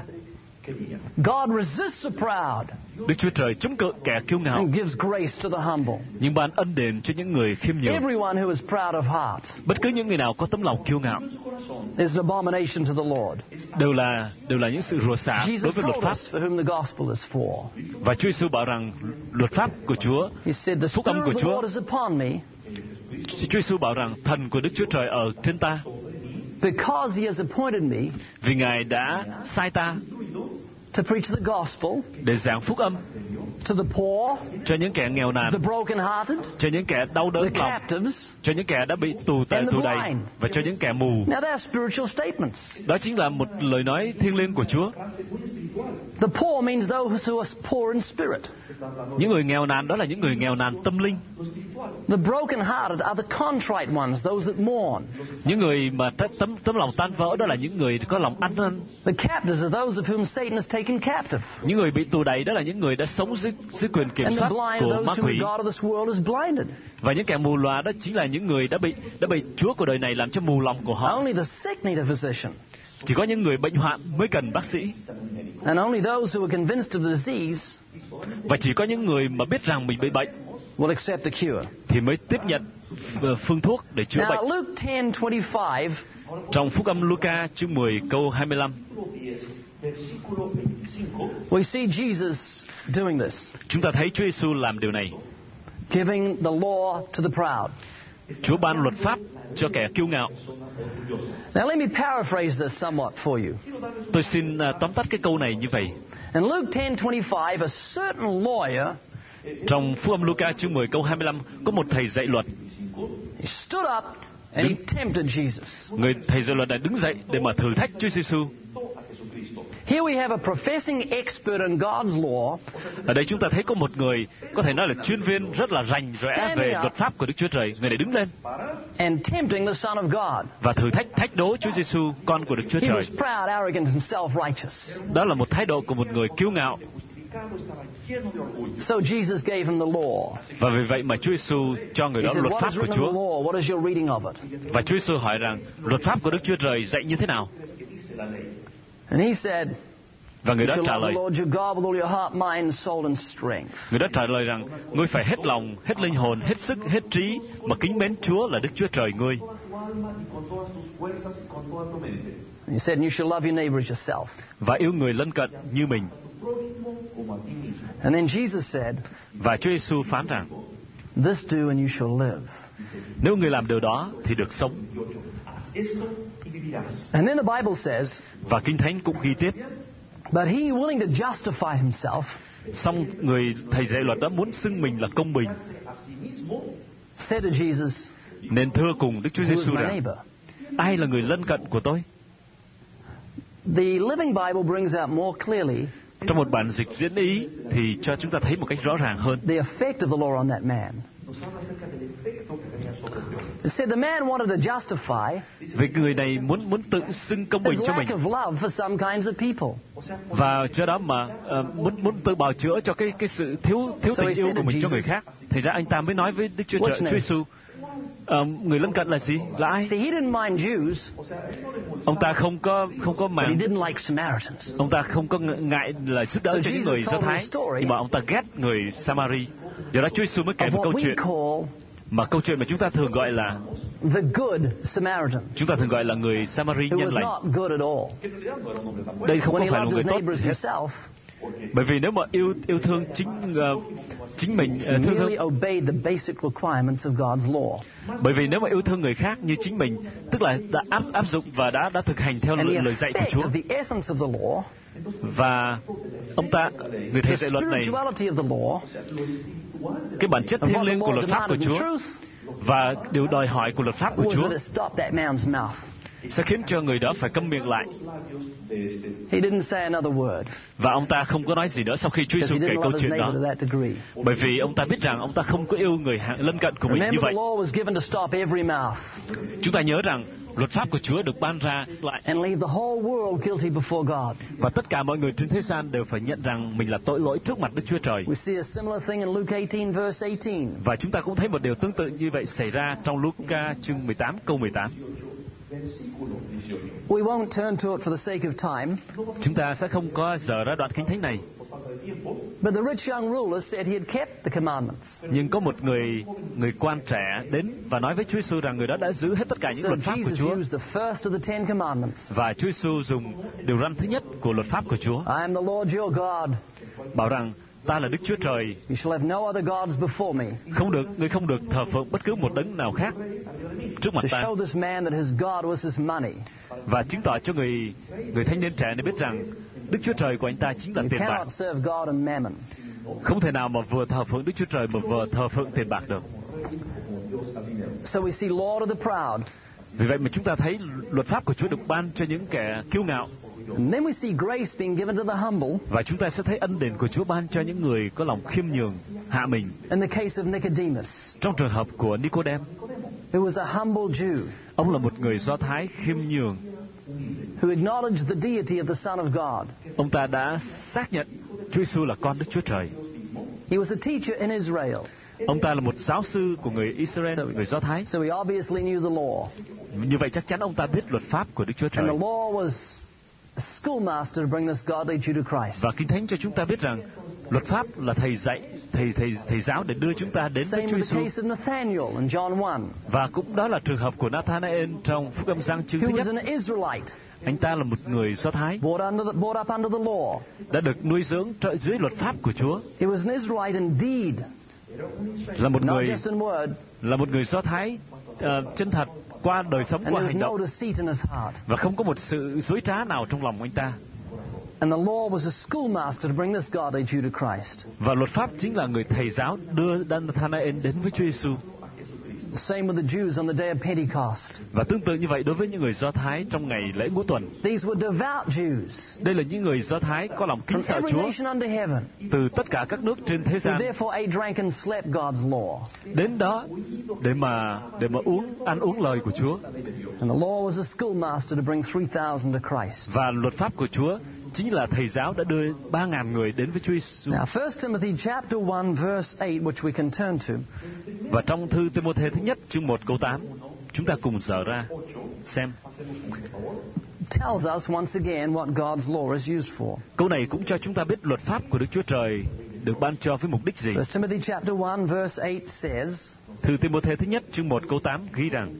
God resists the proud Đức Chúa Trời chống cự kẻ kiêu ngạo, and gives grace to the humble. nhưng ban ân đền cho những người khiêm nhường. Everyone who is proud of heart Bất cứ những người nào có tấm lòng kiêu ngạo is an abomination to the Lord. đều là những sự rủa xả đối Jesus với luật told pháp. us for whom the gospel is for. Và Chúa Giêsu bảo rằng luật pháp của Chúa, He said, the phúc âm Spirit của of the Chúa, Lord is upon me Chúa Giêsu bảo rằng thần của Đức Chúa Trời ở trên ta, because He has appointed me vì Ngài đã sai ta to preach the gospel để giảng phúc âm to the poor, cho những kẻ nghèo nàn, the brokenhearted, cho những kẻ đau the đớn lòng, captives. cho những kẻ đã bị tù And the đầy blind. và cho những kẻ mù. Now they're spiritual statements. Đó chính là một lời nói thiêng liêng của Chúa. The poor means those who are poor in spirit. Những người nghèo nàn đó là những người nghèo nàn tâm linh. The brokenhearted are the contrite ones, those that mourn. Những người mà tấm lòng tan vỡ đó là những người có lòng ăn năn. The captives are those of whom Satan has taken captive. Những người bị tù đày đó là những người đã sống dưới quyền kiểm And the soát blind của are ma those whom quỷ. the God of this world has blinded. Và những kẻ mù lòa đó chính là những người đã bị Chúa của đời này làm cho mù lòng của họ. Only the sick need a physician. Chỉ có những người bệnh hoạn mới cần bác sĩ. And only those who are convinced of the disease Và chỉ có những người mà biết rằng mình bị bệnh will accept the cure. thì mới tiếp nhận phương thuốc để chữa Now, bệnh. Luke 10:25, Trong Phúc âm Luca chương 10 câu 25, we see Jesus doing this, chúng ta thấy Chúa Giêsu làm điều này. giving the law to the proud. Chúa ban luật pháp cho kẻ kiêu ngạo. Now, let me paraphrase this somewhat for you. Tôi xin tóm tắt cái câu này như vậy. In Luke 10:25, a certain lawyer, Trong Phúc âm Luca chương 10 câu 25 có một thầy dạy luật. he stood up and he tempted Jesus. Người thầy dạy luật đã đứng dậy để mà thử thách Chúa Giêsu. Here we have a professing expert in God's law Ở đây chúng ta thấy có một người có thể nói là chuyên viên rất là rành rẽ về luật pháp của Đức Chúa Trời. Người này đứng lên and tempting the Son of God. và thử thách đố Chúa Giêsu, con của Đức Chúa He Trời. was proud, arrogant, and self-righteous. Đó là một thái độ của một người kiêu ngạo. So Jesus gave him the law. Và vì vậy mà Chúa Giêsu cho người He đó said, luật what pháp is của written in the Chúa. law? What is your reading of it? Và Chúa Giêsu hỏi rằng luật pháp của Đức Chúa Trời dạy như thế nào? And he said, Và người you đó shall trả love lời. the Lord your God with all your heart, mind, soul, and strength. Người đó trả lời rằng ngươi phải hết lòng, hết linh hồn, hết sức, hết trí mà kính mến Chúa là Đức Chúa Trời ngươi. He said, and you shall love your neighbor as yourself. Và yêu người lân cận như mình. And then Jesus said, Và Chúa Giêsu phán rằng this do and you shall live. nếu người làm điều đó thì được sống. And then the Bible says, Và Kinh Thánh cũng ghi tiếp. but he willing to justify himself Xong người thầy dạy luật đó muốn xưng mình là công bình, said to Jesus, nên thưa cùng Đức Chúa who is Giêsu my rằng neighbor? ai là người lân cận của tôi? The Living Bible brings out more clearly Trong một bản dịch diễn ý thì cho chúng ta thấy một cách rõ ràng hơn the effect of the law on that man. It said the man wanted to justify Vì người này muốn tự xưng công bình his cho lack mình, of love for some kinds of people. và do đó mà muốn tự bào chữa cho cái sự thiếu tình yêu của mình cho người khác. Thành ra anh ta mới nói với Đức Chúa Trời, Chúa Giêsu, người lân cận là gì? Là ai? See, he didn't mind Jews, Ông ta không có but he màng, didn't like Samaritans. ông ta không có ngại là giúp đỡ cho những người Do Thái, nhưng mà ông ta ghét người Samari. Do đó Chúa Giêsu mới kể Of một câu what we chuyện, câu chuyện mà chúng ta thường gọi là the good Samaritan, người Samari who nhân was lành. not good at all. Đây không When có he phải là loved một người his tốt neighbors hết. himself, Bởi vì nếu mà yêu thương chính mình, merely obeyed the basic requirements of God's law. bởi vì nếu mà yêu thương người khác như chính mình, tức là đã áp dụng và đã thực hành theo And the lời dạy của effect Chúa. of the essence of the law, Và người thầy the dạy luật này, spirituality of the law, cái bản chất of thiêng what the liêng của law luật pháp của demanded in Chúa truth, và điều đòi hỏi của luật pháp của was Chúa that it stopped that man's mouth. sẽ khiến cho người đó phải câm miệng lại, He didn't say another word, và ông ta không có nói gì nữa sau khi Chúa because Giêsu he kể didn't câu love his chuyện đó. neighbor to that degree. Bởi vì ông ta biết rằng ông ta không có yêu người lân cận của mình như Remember, vậy. the law was given to stop every mouth Chúng ta nhớ rằng luật pháp của Chúa được ban ra lại, and leave the whole world guilty before God. và tất cả mọi người trên thế gian đều phải nhận rằng mình là tội lỗi trước mặt Đức Chúa Trời. We see a similar thing in Luke 18, verse 18. Và chúng ta cũng thấy một điều tương tự như vậy xảy ra trong Luca chương 18 câu 18. We won't turn to it for the sake of time, Chúng ta sẽ không có giờ ra đoạn kinh thánh này. but the rich young ruler said he had kept the commandments. Nhưng có một người quan trẻ đến và nói với Chúa Giêsu rằng người đó đã giữ hết tất cả những So luật pháp của Jesus Chúa. used the first of the 10 commandments. Và Chúa Giêsu dùng điều răn thứ nhất của luật pháp của Chúa, I am the Lord your God. bảo rằng ta là Đức Chúa Trời, You shall have no other gods before me. ngươi không được thờ phượng bất cứ một đấng nào khác trước mặt To ta. show this man that his God was his money. Và chứng tỏ cho người thanh niên trẻ này biết rằng Đức Chúa Trời của anh ta chính là You tiền bạc. cannot serve God and mammon. Không thể nào mà vừa thờ phượng Đức Chúa Trời mà vừa thờ phượng tiền bạc được. So we see law to the proud. Vì vậy mà chúng ta thấy luật pháp của Chúa được ban cho những kẻ kiêu ngạo. And then we see grace being given to the humble. Và chúng ta sẽ thấy ân điển của Chúa ban cho những người có lòng khiêm nhường, hạ mình. In the case of Nicodemus, Trong trường hợp của Nicodem, who was a humble Jew, ông là một người Do Thái khiêm nhường. who acknowledged the deity of the Son of God. Ông ta đã xác nhận Chúa Giêsu là con Đức Chúa Trời. He was a teacher in Israel, Ông ta là một giáo sư của người Israel, người Do Thái. so he obviously knew the law. Như vậy chắc chắn ông ta biết luật pháp của Đức Chúa Trời. And the law was a schoolmaster to bring this godly Jew to Christ. Và Kinh Thánh cho chúng ta biết rằng luật pháp là thầy dạy, thầy giáo để đưa chúng ta đến với Same Chúa with the Giêsu. case of Nathaniel in John 1, Và cũng đó là trường hợp của Nathanael trong Phúc Âm Giăng chương thứ who nhất. was an Israelite, Anh ta là một người Do Thái, brought up under the law. đã được nuôi dưỡng dưới luật pháp của Chúa. He was an Israelite in deed, Là một not người just in word, Do Thái chân thật qua đời sống, and qua there hành was no động, deceit in his heart. và không có một sự dối trá nào trong lòng anh ta. And the law was a schoolmaster to bring this godly Jew to Christ. Và luật pháp chính là người thầy giáo đưa Nathanael đến với Chúa Giêsu. The same with the Jews on the day of Pentecost. Và tương tự như vậy đối với những người Do Thái trong ngày lễ Ngũ Tuần. These were devout Jews Đây là những người Do Thái có lòng kính from sợ every Chúa nation under heaven, từ tất cả các nước trên thế who gian, therefore ate, drank, and slept God's law. đến đó để mà ăn uống lời của Chúa. And the law was a schoolmaster to bring 3,000 to Christ. Và luật pháp của Chúa chính là thầy giáo đã đưa 3.000 người đến với Chúa Giêsu. Now, 1 Timothy chapter 1, verse 8, which we can turn to, Và trong thư Timothée thứ nhất chương 1 câu 8, chúng ta cùng dở ra xem. tells us once again what God's law is used for. Câu này cũng cho chúng ta biết luật pháp của Đức Chúa Trời được ban cho với mục đích gì. 1 Timothy chapter 1, verse 8 says, Thư Timothée thứ nhất chương 1 câu 8 ghi rằng: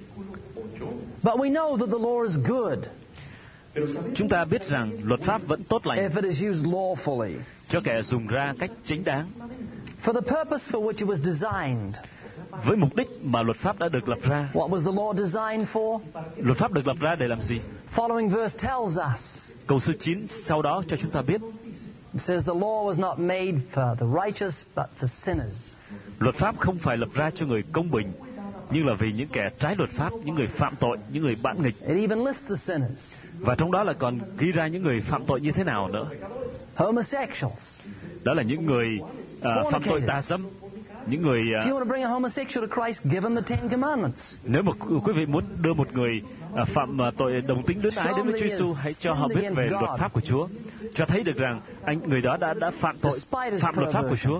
But we know that the law is good Chúng ta biết rằng luật pháp vẫn tốt lành if it is used lawfully, cho kẻ dùng ra cách chính đáng, for the purpose for which it was designed. với mục đích mà luật pháp đã được lập ra. What was the law designed for? Luật pháp được lập ra để làm gì? Following verse tells us. Câu số 9 sau đó cho chúng ta biết. It says the law was not made for the righteous but for sinners. Luật pháp không phải lập ra cho người công bình, nhưng là vì những kẻ trái luật pháp, những người phạm tội, những người bạn nghịch. It even lists the sinners. Và trong đó là còn ghi ra những người phạm tội như thế nào nữa. Homosexuals, Đó là những người phạm tội tà dâm, những người If you want to bring a homosexual to Christ, give him the Ten Commandments. nếu mà quý vị muốn đưa một người phạm tội đồng tính luyến ái đến với Chúa Giêsu, hãy cho họ biết về luật pháp của Chúa, cho thấy được rằng người đó đã phạm tội, phạm luật pháp của Chúa.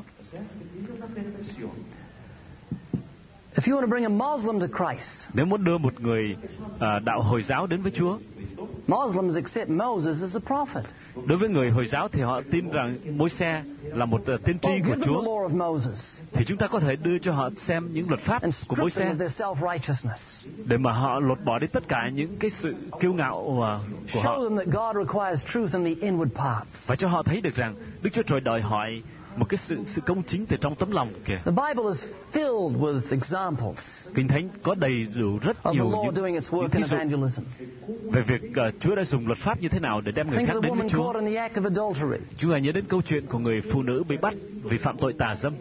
If you want to bring a Muslim to Christ, Nếu muốn đưa một người đạo Hồi giáo đến với Chúa, Muslims accept Moses as a prophet. đối với người Hồi giáo thì họ tin rằng Môi-se là một tiên tri Give của them the Chúa, law of Moses thì chúng ta có thể đưa cho họ xem những luật pháp and của strip them Môi-se of their self-righteousness. để mà họ lột bỏ đi tất cả những cái sự kiêu ngạo của họ, Show them that God requires truth in the inward parts. và cho họ thấy được rằng Đức Chúa Trời đòi hỏi một cái sự công chính từ trong tấm lòng kìa. The Bible is filled with examples Kinh Thánh có đầy đủ rất of the nhiều law doing những its work thí in dụ evangelism. về việc Chúa đã dùng luật pháp như thế nào để đem người Think khác of the đến với woman Chúa. caught in the act of adultery. Chúng ta nhớ đến câu chuyện của người phụ nữ bị bắt vì phạm tội tà dâm,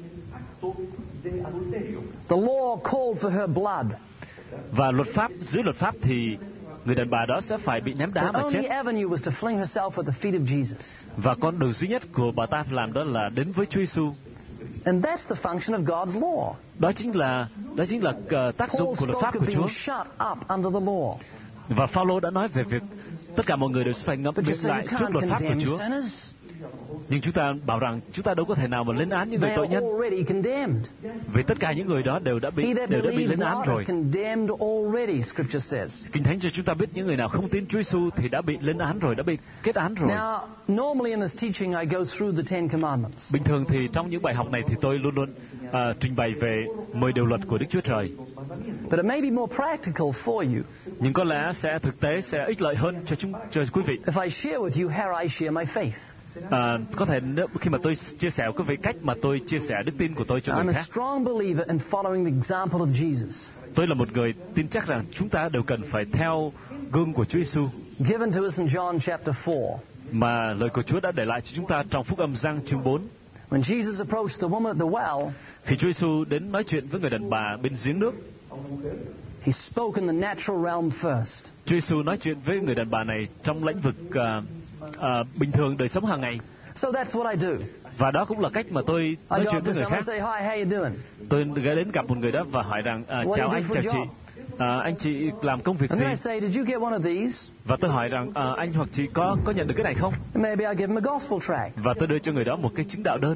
The law called for her blood. và dưới luật pháp thì người đàn bà đó sẽ phải bị ném đá The mà only chết, avenue was to fling herself at the feet of Jesus. và con đường duy nhất của bà ta làm đó là đến với Chúa Giêsu. And that's the function of God's law. Đó chính là tác dụng Paul của luật spoke pháp of của being Chúa. shut up under the law. Và Phaolô đã nói về việc tất cả mọi người đều sẽ phải ngậm But you miệng say you lại trước can't luật pháp của condemn Chúa. sinners. Nhưng chúng ta bảo rằng chúng ta đâu có thể nào mà lên án những người They tội are nhân, already condemned. vì tất cả những người đó đều đã He bị that lên believes án not rồi. is condemned already, Scripture says. Kinh Thánh cho chúng ta biết những người nào không tin Chúa Giêsu thì đã bị lên án rồi, đã bị kết án rồi. Now, normally in this teaching I go through the Ten Commandments. Bình thường thì trong những bài học này thì tôi luôn luôn trình bày về 10 điều luật của Đức Chúa Trời. But it may be more practical for you Nhưng có lẽ sẽ thực tế sẽ ích lợi hơn cho quý vị. if I share with you how I share my faith. Có thể khi mà tôi chia sẻ với quý vị cách mà tôi chia sẻ đức tin của tôi cho I'm người a khác. strong believer in following the example of Jesus, Tôi là một người tin chắc rằng chúng ta đều cần phải theo gương của Chúa Giêsu given to us in John chapter 4. mà lời của Chúa đã để lại cho chúng ta trong Phúc Âm Giăng chương 4. When Jesus approached the woman at the well, Khi Chúa Giêsu đến nói chuyện với người đàn bà bên giếng nước, he spoke in the natural realm first. Chúa Giêsu nói chuyện với người đàn bà này trong lĩnh vực bình thường đời sống hàng ngày. So that's what I do. Và đó cũng là cách mà tôi I nói go chuyện up với to người someone khác. and say, hi, how you doing? Tôi ghé đến gặp một người đó và hỏi rằng do chào you anh, do for chào a chị, job? anh chị làm công việc And gì? then I say, did you get one of these? Và tôi hỏi rằng anh hoặc chị có nhận được cái này không? And maybe I give them a gospel tract. Và tôi đưa cho người đó một cái chứng đạo đơn.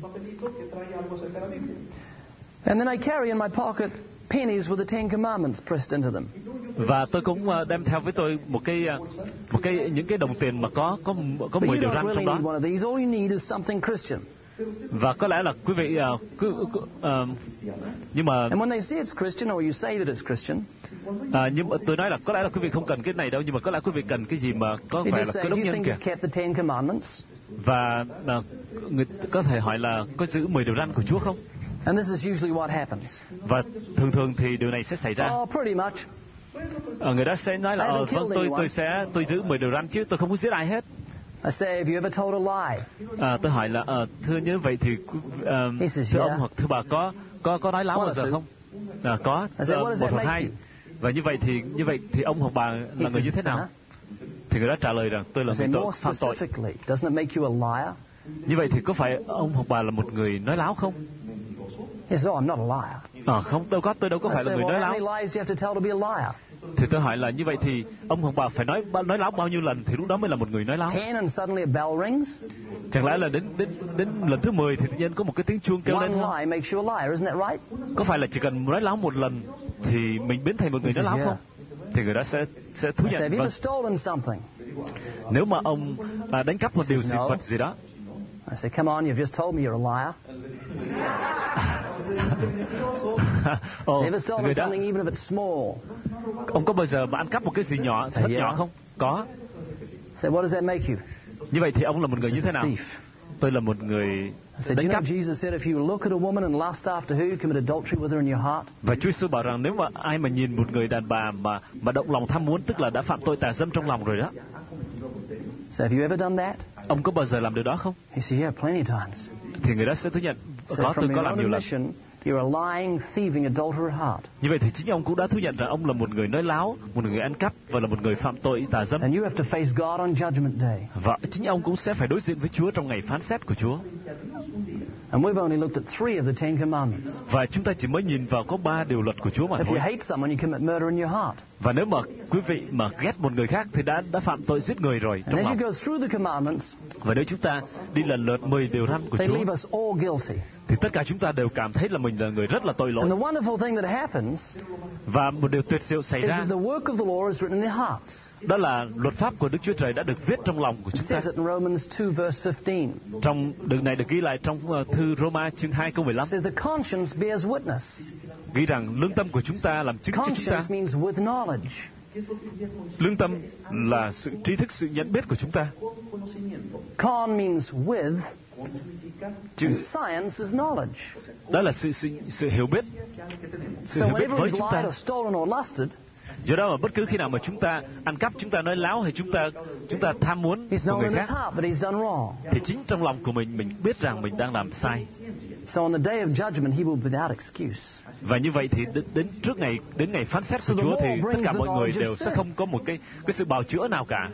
And then I carry in my pocket pennies with the Ten Commandments pressed into them. Và tôi cũng đem theo với tôi một cái những cái đồng tiền mà có But 10 you điều don't răn really trong need đó. one of these. All you need is something Christian. Và có lẽ là quý vị nhưng mà And when they say it's Christian, or you say that it's Christian, nhưng mà tôi nói là có lẽ là quý vị không cần cái này đâu, nhưng mà có lẽ quý vị cần cái gì mà có you vẻ just là say, cơ do đốc you nhân think kìa. you've kept the Ten Commandments? Và người có thể hỏi là có giữ 10 điều răn của Chúa không? And this is usually what happens. Và thường thì điều này sẽ xảy ra. Oh, pretty much. Người đó sẽ nói là vâng, tôi giữ 10 điều răn chứ tôi không có giết ai hết. I say, have you ever told a lie? Tôi hỏi là thưa như vậy thì He says, thưa ông yeah. hoặc thưa bà có nói láo bao giờ không? Có. I say, what does Một that hoặc make hai. you? Và như vậy thì ông hoặc bà là người như thế nào? Thì người đó trả lời rằng tôi là I say, người more phạm tội. specifically, doesn't it make you a liar? Như vậy thì có phải ông hoặc bà là một người nói láo không? He says, oh, I'm not a liar. Không, tôi đâu có I phải là say, người well, nói how láo. many lies do you have to tell to be a liar? Thì tôi hỏi là như vậy thì ông hoặc bà phải nói láo bao nhiêu lần thì lúc đó mới là một người nói láo? 10 and suddenly a bell rings? Chẳng lẽ là đến lần thứ 10 thì tự nhiên có một cái tiếng chuông kêu lên One không? lie makes you a liar, isn't that right? Có phải là chỉ cần nói láo một lần thì mình biến thành một người nói láo không? Thì người đó sẽ thú I say, nhận. have you Vâng. ever stolen something? Nếu mà ông đánh cắp một điều gì vật gì đó. I say, come on, you've just told me you're a liar. Have you ever stolen Người đó, something even if it's small? ông có bao giờ mà ăn cắp một cái gì nhỏ, rất nhỏ không? Có. Say, what does that make you? Như vậy thì ông là một người như thế A nào? thief. Tôi là một người I said, do đánh you know cắp. Jesus said if you look at a woman and lust after her, you commit adultery with her in your heart? Và Chúa Giêsu bảo rằng nếu mà ai mà nhìn một người đàn bà mà động lòng tham muốn, tức là đã phạm tội tà dâm trong lòng rồi đó. So have you ever done that? Ông có bao giờ làm điều đó không? He said, yeah, plenty of times. Thì người đó sẽ thú nhận, từng có làm nhiều lần. You're a lying, thieving, adulterer heart. Như vậy thì chính ông cũng đã thú nhận rằng ông là một người nói láo, một người ăn cắp và là một người phạm tội tà dâm. And you have to face God on Judgment Day. Và chính ông cũng sẽ phải đối diện với Chúa trong ngày phán xét của Chúa. And we've only looked at 3 of the 10 commandments. Và chúng ta chỉ mới nhìn vào có 3 điều luật của Chúa mà If you thôi. hate someone, you commit murder in your heart. Và nếu mà quý vị mà ghét một người khác thì đã phạm tội giết người rồi And trong as you lòng. go through the commandments, Và nếu chúng ta đi lần lượt 10 điều răn của they Chúa leave us all guilty. thì tất cả chúng ta đều cảm thấy là mình là người rất là tội lỗi. And the wonderful thing that happens Và một điều tuyệt diệu xảy is ra that the work of the law is written in their hearts. đó là luật pháp của Đức Chúa Trời đã được viết trong lòng của It chúng ta. says it in Romans 2 verse 15. Trong điều này được ghi lại trong thư Roma chương 2 câu 15. It says the conscience bears witness. Ghi rằng lương tâm của chúng ta làm chứng cho chúng ta. Conscience means with knowledge. Lương tâm là sự trí thức, sự nhận biết của chúng ta. Con means with. Chữ And science is knowledge. đó là sự hiểu biết, sự So hiểu biết whenever với we've chúng ta. lied or stolen or lusted, Do đó mà bất cứ khi nào mà chúng ta ăn cắp, chúng ta nói láo hay chúng ta tham muốn he's của known người in his khác, heart that he's done wrong. thì chính trong lòng của mình biết rằng mình đang làm sai. So on the day of judgment, he will be without excuse. Và như vậy thì đến ngày phán xét của Chúa thì tất cả mọi người đều sẽ không có một cái sự bào chữa nào cả.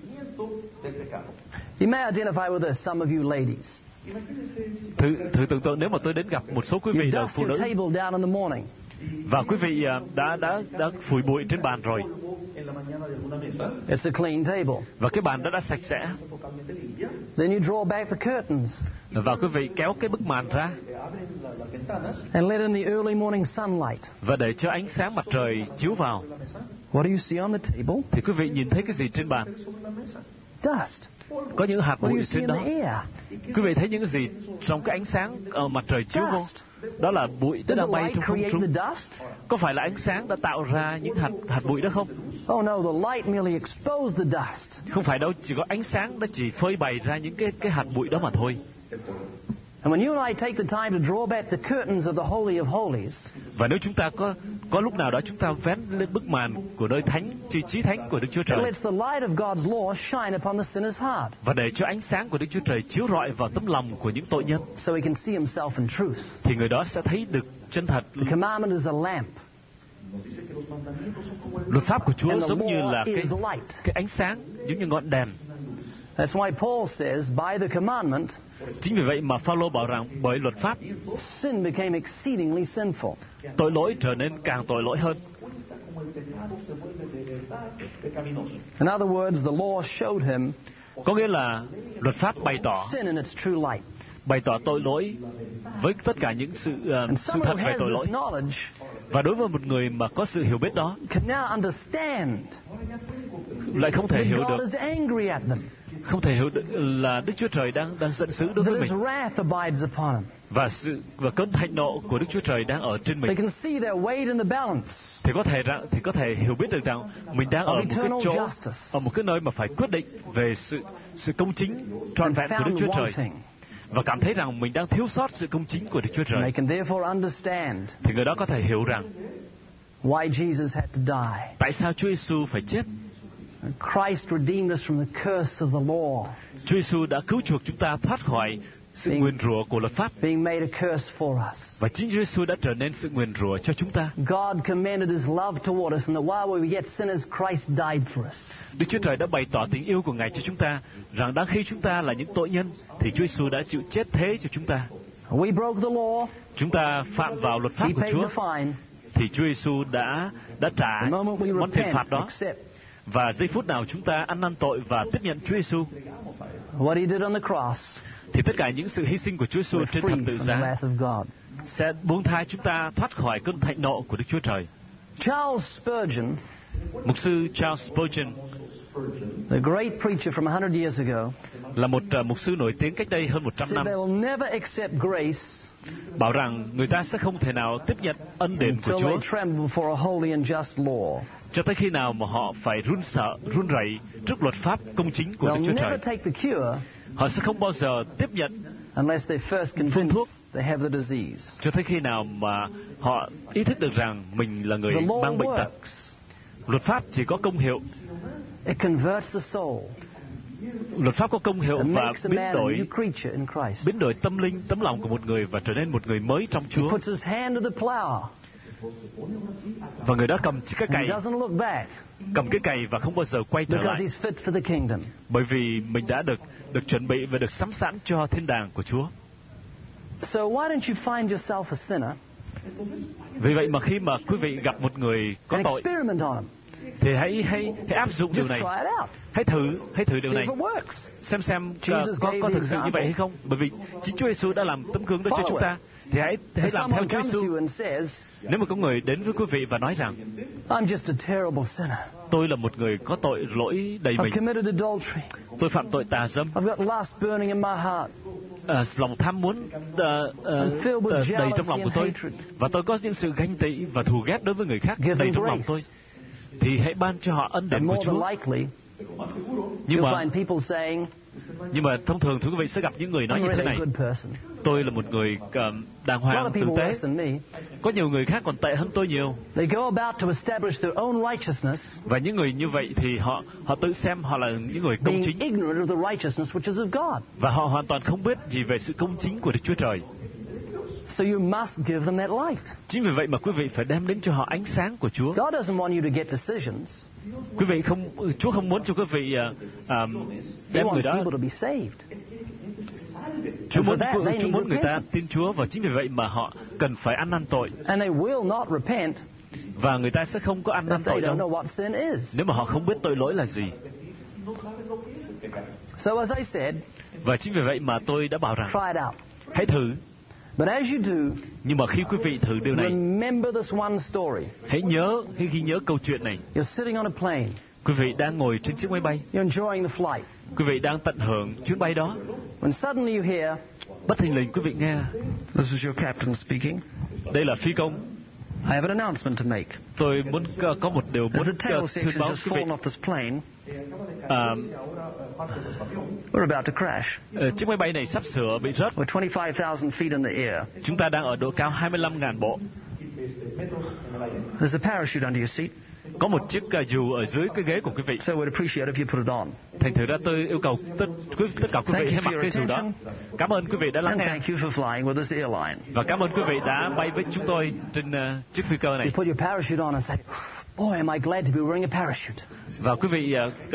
You may identify with this, some of you ladies. Thử tưởng tượng nếu mà tôi đến gặp một số quý You vị là dust phụ your nữ table down in the morning. và quý vị đã phủi bụi trên bàn rồi, It's a clean table. và cái bàn đã sạch sẽ, Then you draw back the curtains và quý vị kéo cái bức màn ra and let in the early morning sunlight. và để cho ánh sáng mặt trời chiếu vào, What do you see on the table? thì quý vị nhìn thấy cái gì trên bàn? Dust. Có những hạt What do bụi you see trên in đó. the air? Quý vị thấy những cái gì trong cái ánh sáng mặt trời chiếu vô? Dust. Đó là bụi Did đã the đang bay light trong không create trung. the dust? Có phải là ánh sáng đã tạo ra những hạt bụi đó không? Oh no, the light merely exposed the dust. Không phải đâu, chỉ có ánh sáng đã chỉ phơi bày ra những cái hạt bụi đó mà thôi. And when you and I take the time to draw back the curtains of the Holy of Holies, Và nếu chúng ta có lúc nào đó chúng ta vén lên bức màn của nơi thánh, chí thánh của Đức Chúa it Trời, lets the light of God's law shine upon the sinner's heart, và để cho ánh sáng của Đức Chúa Trời chiếu rọi vào tấm lòng của những tội nhân, so he can see himself in truth. thì người đó sẽ thấy được chân thật. The commandment is a lamp, Luật pháp của Chúa and the giống như là law is light. cái ánh sáng, giống như ngọn đèn. That's why Paul says, by the commandment, Chính vì vậy mà Phaolô bảo rằng bởi luật pháp, sin became exceedingly sinful. tội lỗi trở nên càng tội lỗi hơn. In other words, the law showed him Có nghĩa là luật pháp sin in its true light. bày tỏ tội lỗi với tất cả những sự And sự someone thật who về has tội lỗi. this knowledge Và đối với một người mà có sự hiểu biết đó, can now understand lại không thể that hiểu God được, is angry at them, không thể hiểu được là Đức Chúa Trời đang giận dữ đối that với his mình, wrath abides upon him. và cơn thạnh nộ của Đức Chúa Trời đang ở trên They mình. can see their weight in the balance. Thì có thể hiểu biết được rằng mình đang ở một cái chỗ, ở một cái nơi mà phải quyết định về sự công chính trọn And vẹn của Đức found Chúa Trời, wanting. và cảm thấy rằng mình đang thiếu sót sự công chính của Đức Chúa And they Trời. can therefore understand Thì người đó có thể hiểu rằng why Jesus had to die. tại sao Chúa Giêsu phải chết. Christ redeemed us from the curse of the law, Chúa Giêsu đã cứu chuộc chúng ta thoát khỏi sự nguyền rủa của luật pháp, being made a curse for us. và chính Chúa Giêsu đã trở nên sự nguyền rủa cho chúng ta. God commended his love toward us, and that while we were yet sinners, Christ died for us. Đức Chúa Trời đã bày tỏ tình yêu của Ngài cho chúng ta, rằng đang khi chúng ta là những tội nhân thì Chúa Giêsu đã chịu chết thế cho chúng ta. We broke the law. Chúng ta phạm vào luật pháp He của paid Chúa, the fine. thì Chúa Giêsu đã trả The moment we món tiền repent, phạt đó. accept Và giây phút nào chúng ta ăn năn tội và tiếp nhận Chúa Giêsu, what he did on the cross, thì tất cả những sự hy sinh của Chúa Giêsu we're trên thập free tự from the giá wrath of God. sẽ buông tha chúng ta thoát khỏi cơn thạnh nộ của Đức Chúa Trời. Charles Spurgeon, Mục sư Charles Spurgeon the great preacher from 100 years ago, là một mục sư nổi tiếng cách đây hơn 100 said năm, they will never accept grace bảo rằng người ta sẽ không thể nào tiếp nhận ân điển của until Chúa they tremble before a holy and just law. cho tới khi nào mà họ phải run rẩy trước luật pháp công chính của Đức They'll Chúa Trời. never take the cure Họ sẽ không bao giờ tiếp nhận unless they're first convinced they have the disease. cho tới khi nào mà họ ý thức được rằng mình là người The law mang bệnh tật. works. Luật pháp chỉ có công hiệu, It converts the soul. Luật pháp có công hiệu It và makes a man a new biến creature in Christ. đổi tâm linh, tấm lòng của một người và trở nên một người mới trong He Chúa. puts his hand to the plow Và người đó cầm chiếc cái and he cày, doesn't look back cầm cái cày và không bao giờ quay trở because lại, he's fit for the kingdom. bởi vì mình đã được chuẩn bị và được sắm sẵn cho thiên đàng của Chúa. So why don't you find yourself a sinner Vì vậy mà khi mà quý vị gặp một người có and tội experiment on him? thì hãy áp dụng điều Just này, try it out. hãy thử điều See này, if it works. xem Jesus gave có the thực sự như vậy hay example. không. Bởi vì chính Chúa Giêsu đã làm tấm gương đó cho Follow chúng ta, thì hãy If làm theo someone Chúa comes to you Giêsu. and says, Nếu mà có người đến với quý vị và nói rằng I'm just a terrible sinner. tôi là một người có tội lỗi đầy I've mình, committed adultery. tôi phạm tội tà dâm, I've got lust burning in my heart. lòng tham muốn filled with đầy trong lòng jealousy của and tôi, hatred. và tôi có những sự ganh tị và thù ghét đối với người khác Give đầy them trong lòng grace. tôi, thì hãy ban cho họ ân And điển của more than Chúa. likely, Nhưng you'll mà find people saying, thông thường thưa quý vị sẽ gặp những người nói I'm như thế really a này: good person. tôi là một người đàng A lot hoàng, of tử people tế. worse than me. Có nhiều người khác còn tệ hơn tôi nhiều. They go about to establish their own righteousness, Và những người như vậy thì họ tự xem họ là những người công being chính, ignorant of the righteousness which is of God. và họ hoàn toàn không biết gì về sự công chính của Đức Chúa Trời. So you must give them that light. Chính vì vậy mà quý vị phải đem đến cho họ ánh sáng của Chúa. God doesn't want you to get decisions. Quý vị Chúa không muốn cho quý vị He đem người wants đó. people to be saved. Chúa And for that, they need muốn người ta repentance. tin Chúa, và chính vì vậy mà họ cần phải ăn năn tội, And they will not repent và người ta sẽ không có ăn năn if they tội don't đâu know what sin is. nếu mà họ không biết tội lỗi là gì. So as I said, Và chính vì vậy mà tôi đã bảo rằng try it out. hãy thử. But as you do, Nhưng mà khi quý vị thử điều này, remember this one story. hãy nhớ, khi nhớ câu chuyện này, You're sitting on a plane. quý vị đang ngồi trên chiếc máy bay, You're enjoying the flight. quý vị đang tận hưởng chuyến bay đó. When suddenly you hear, Bất thình lình quý vị nghe, this is your captain speaking. đây là phi công, I have an announcement to make. tôi muốn có một điều As muốn the tail tuyên section báo just quý vị. fallen off this plane, À, we're about to crash. chiếc máy bay này sắp sửa bị rớt. We're 25,000 feet in the air. Chúng ta đang ở độ cao 25.000 bộ. There's a parachute under your seat, Có một chiếc dù ở dưới cái ghế của quý vị. so we'd appreciate if you put it on. Thành thử ra tôi yêu cầu tất cả quý Thank vị you hãy for mặc your cái dù đó. attention. Cảm ơn quý vị đã lắng And nghe, thank you for flying with this airline. và cảm ơn quý vị đã bay với chúng tôi trên chiếc phi cơ này. You put your parachute on and say, boy, am I glad to be wearing a parachute. Và quý vị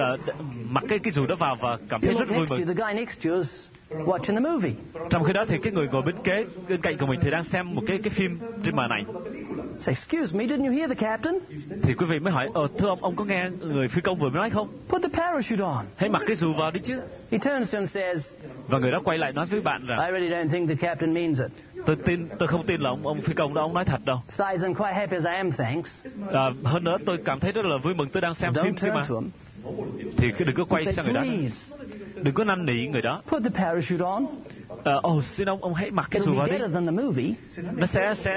mặc cái dù đó vào và cảm You thấy look rất vui next to you, mừng. the guy next to you is watching the movie. Trong khi đó thì cái người ngồi bên cạnh của mình thì đang xem một cái phim trên màn ảnh. Say, excuse me, didn't you hear the captain? Thì quý vị mới hỏi, thưa ông có nghe người phi công vừa mới nói không? Put the parachute on. Hãy mặc cái dù vào đi chứ. He turns to you and says, Và người đó quay lại nói với bạn rằng, I really don't think the captain means it. tôi không tin là ông phi công đó ông nói thật đâu. Besides, I'm quite happy as I am, thanks. Hơn nữa tôi cảm thấy rất là vui mừng, tôi đang xem phim Don't kia mà. turn to him. Thì đừng có quay Say, sang người đó, please, đừng có năn nỉ người đó. put the parachute on. Xin ông hãy mặc cái dù It'll vào be đi. better than the movie. Nó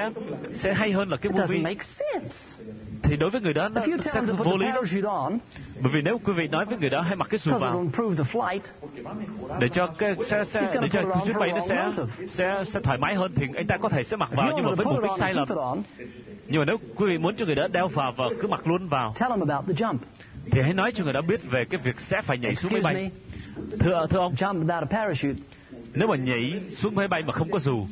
sẽ hay hơn là cái It doesn't movie. make sense. Thì đối với người đó nó If you sẽ tell him to vô put lý the đó. parachute on, Bởi vì nếu quý vị nói với người đó hãy mặc cái dù because it'll vào improve the flight, để cho cái gonna put it on chuyến for bay a nó wrong motive. sẽ thoải mái hơn, thì anh ta có thể sẽ mặc if vào you nhưng mà want với to mục put it đích on sai and lầm. keep it on, Nhưng mà nếu quý vị muốn cho người đó đeo vào và cứ mặc luôn vào, tell him about the jump. thì hãy nói cho người đó biết về cái việc sẽ phải nhảy xuống máy Excuse bay. me, Thưa ông, jump without a parachute, nếu mà nhảy xuống máy bay mà không có dù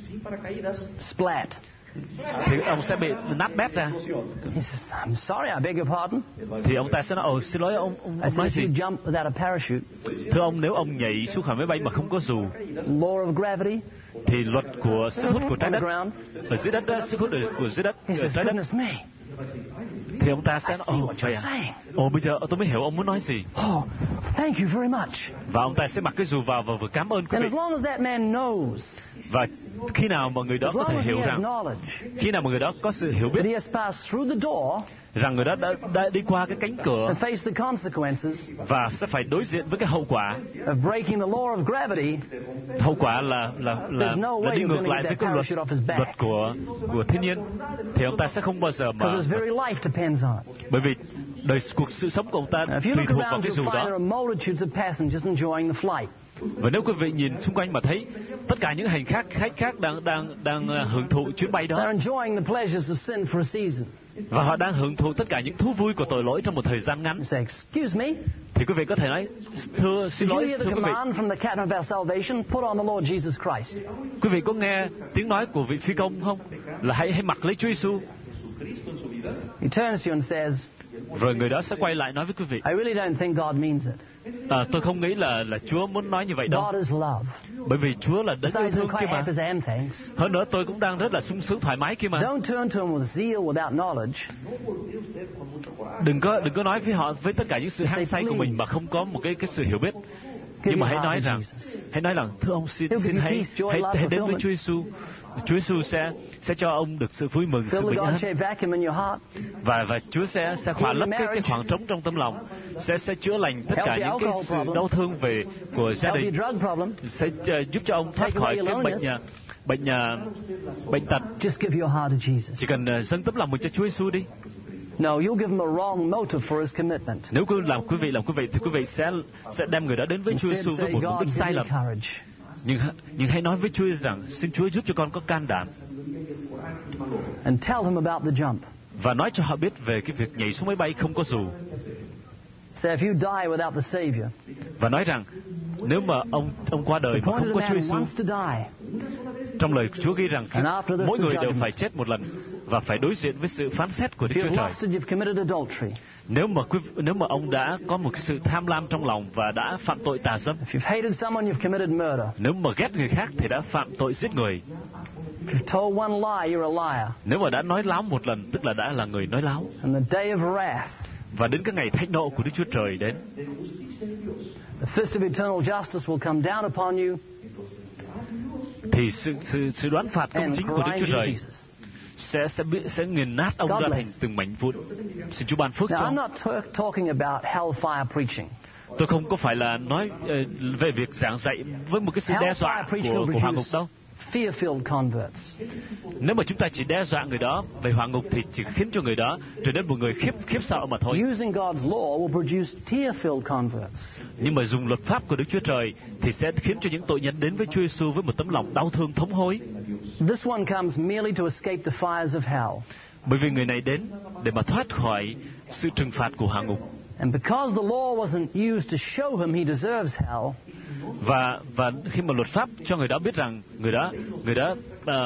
splat. thì ông sẽ bị nát bét ra. He says, I'm sorry, I beg your pardon. Thì ông ta sẽ nói, xin lỗi ông I said, nói if gì? you jump without a parachute, Thưa ông, nếu ông nhảy xuống khỏi máy bay mà không có dù, law of gravity, thì luật của sức hút của trái on the đất ground. ở dưới đất đó, sức hút của dưới đất, He ở says, trái đất, goodness me, thì ông ta I sẽ see nói, what vậy you're à? saying. Bây giờ tôi mới hiểu ông muốn nói gì. Oh, thank you very much. Và ông ta sẽ mặc cái dù vào và vừa cảm ơn quý And vị. as long as that man knows, Và khi nào mà người đó as có long thể as he hiểu has rằng, knowledge khi nào mà người đó có sự hiểu that biết he has passed through the door rằng người đó đã đi qua cái cánh cửa and faced the consequences và sẽ phải đối diện với cái hậu quả. of breaking the law of gravity, Hậu quả là There's no way đi you're ngược gonna lại get với that cái luật parachute off his back. luật của thiên nhiên, thì ông ta sẽ không bao giờ mà, because his very life depends on it. bởi vì cuộc sự sống của ông ta Now, if you tùy look thuộc vào around, cái you'll dù find there đó. are multitudes of passengers enjoying the flight. Và nếu quý vị nhìn xung quanh mà thấy tất cả những khách khác đang hưởng thụ chuyến bay đó, They're enjoying the pleasures of sin for a season. và họ đang hưởng thụ tất cả những thú vui của tội lỗi trong một thời gian ngắn, You say, excuse me, thì quý vị có thể nói, xin did you lỗi, hear the thưa quý vị. command from the captain of our salvation? Put on the Lord Jesus Christ. Quý vị có nghe tiếng nói của vị phi công không? Là hãy mặc lấy Chúa Giêsu. He turns to you and says, Rồi người đó sẽ quay lại nói với quý vị, I really don't think God means it. tôi không nghĩ là Chúa muốn nói như vậy đâu. God is love. Bởi vì Chúa là đấng yêu Besides, I'm thương kia quite mà. happy as I am, thanks. Hơn nữa tôi cũng đang rất là sung sướng thoải mái kia mà. Don't turn to him with zeal without knowledge. Đừng có nói với họ với tất cả những sự hăng say của mình mà không có một cái sự hiểu biết. Nhưng mà hãy nói rằng thưa ông, xin hãy đến với Chúa Giêsu. Chúa Giêsu sẽ cho ông được sự vui mừng, sự Fill the bình an. God-shaped vacuum in your heart. Và Chúa sẽ khỏa lấp cái khoảng trống trong tâm lòng, sẽ chữa lành tất cả những cái sự đau thương của gia Help your đình, drug problem. sẽ giúp cho ông thoát khỏi cái bệnh tật. Just give your heart to Jesus. Chỉ cần dâng tấm lòng mình cho Chúa Giêsu đi. No, you'll give him a wrong motive for his commitment. Nếu quý vị thì quý vị sẽ đem người đó đến với Chúa Instead Giêsu với say, một mục God, đích sai give me lầm. courage. Nhưng hãy nói với Chúa rằng, xin Chúa giúp cho con có can đảm. And tell him about the jump. Và nói cho họ biết về cái việc nhảy xuống máy bay không có dù. Say, if you die without the Savior, Và nói rằng nếu mà ông qua đời mà không có Chúa Giêsu, wants to die. trong lời Chúa ghi rằng And after this, mỗi người the đều judgment. phải chết một lần và phải đối diện với sự phán xét của Đức If Chúa you've Trời. lusted, you've committed adultery. Nếu mà ông đã có một cái sự tham lam trong lòng và đã phạm tội tà dâm, If you've hated someone, you've committed murder. nếu mà ghét người khác thì đã phạm tội giết người. If you've told one lie, you're a liar. Nếu mà đã nói láo một lần, tức là đã là người nói láo. And the day of wrath, Và đến cái ngày thạnh nộ của Đức Chúa Trời đến, the fist of eternal justice will come down upon you thì sự đoán phạt công and chính của Đức grind Chúa you to Trời pieces. sẽ nghiền nát ông God ra bless. thành từng mảnh vụn. Xin Chúa ban phước cho Now, I'm ông. not talking about hellfire preaching. Tôi không có phải là nói về việc giảng dạy với một cái sự đe dọa Hellfire preaching will của hỏa ngục produce đâu. fear-filled converts. Nếu mà chúng ta chỉ đe dọa người đó về hỏa ngục thì chỉ khiến cho người đó trở nên một người khiếp sợ mà thôi. Using God's law will produce tear-filled converts. Nhưng mà dùng luật pháp của Đức Chúa Trời thì sẽ khiến cho những tội nhân đến với Chúa Giêsu với một tấm lòng đau thương thống hối. This one comes merely to escape the fires of hell. Bởi vì người này đến để mà thoát khỏi sự trừng phạt của hỏa ngục. And because the law wasn't used to show him he deserves hell, Và khi mà luật pháp cho người đó biết rằng người đó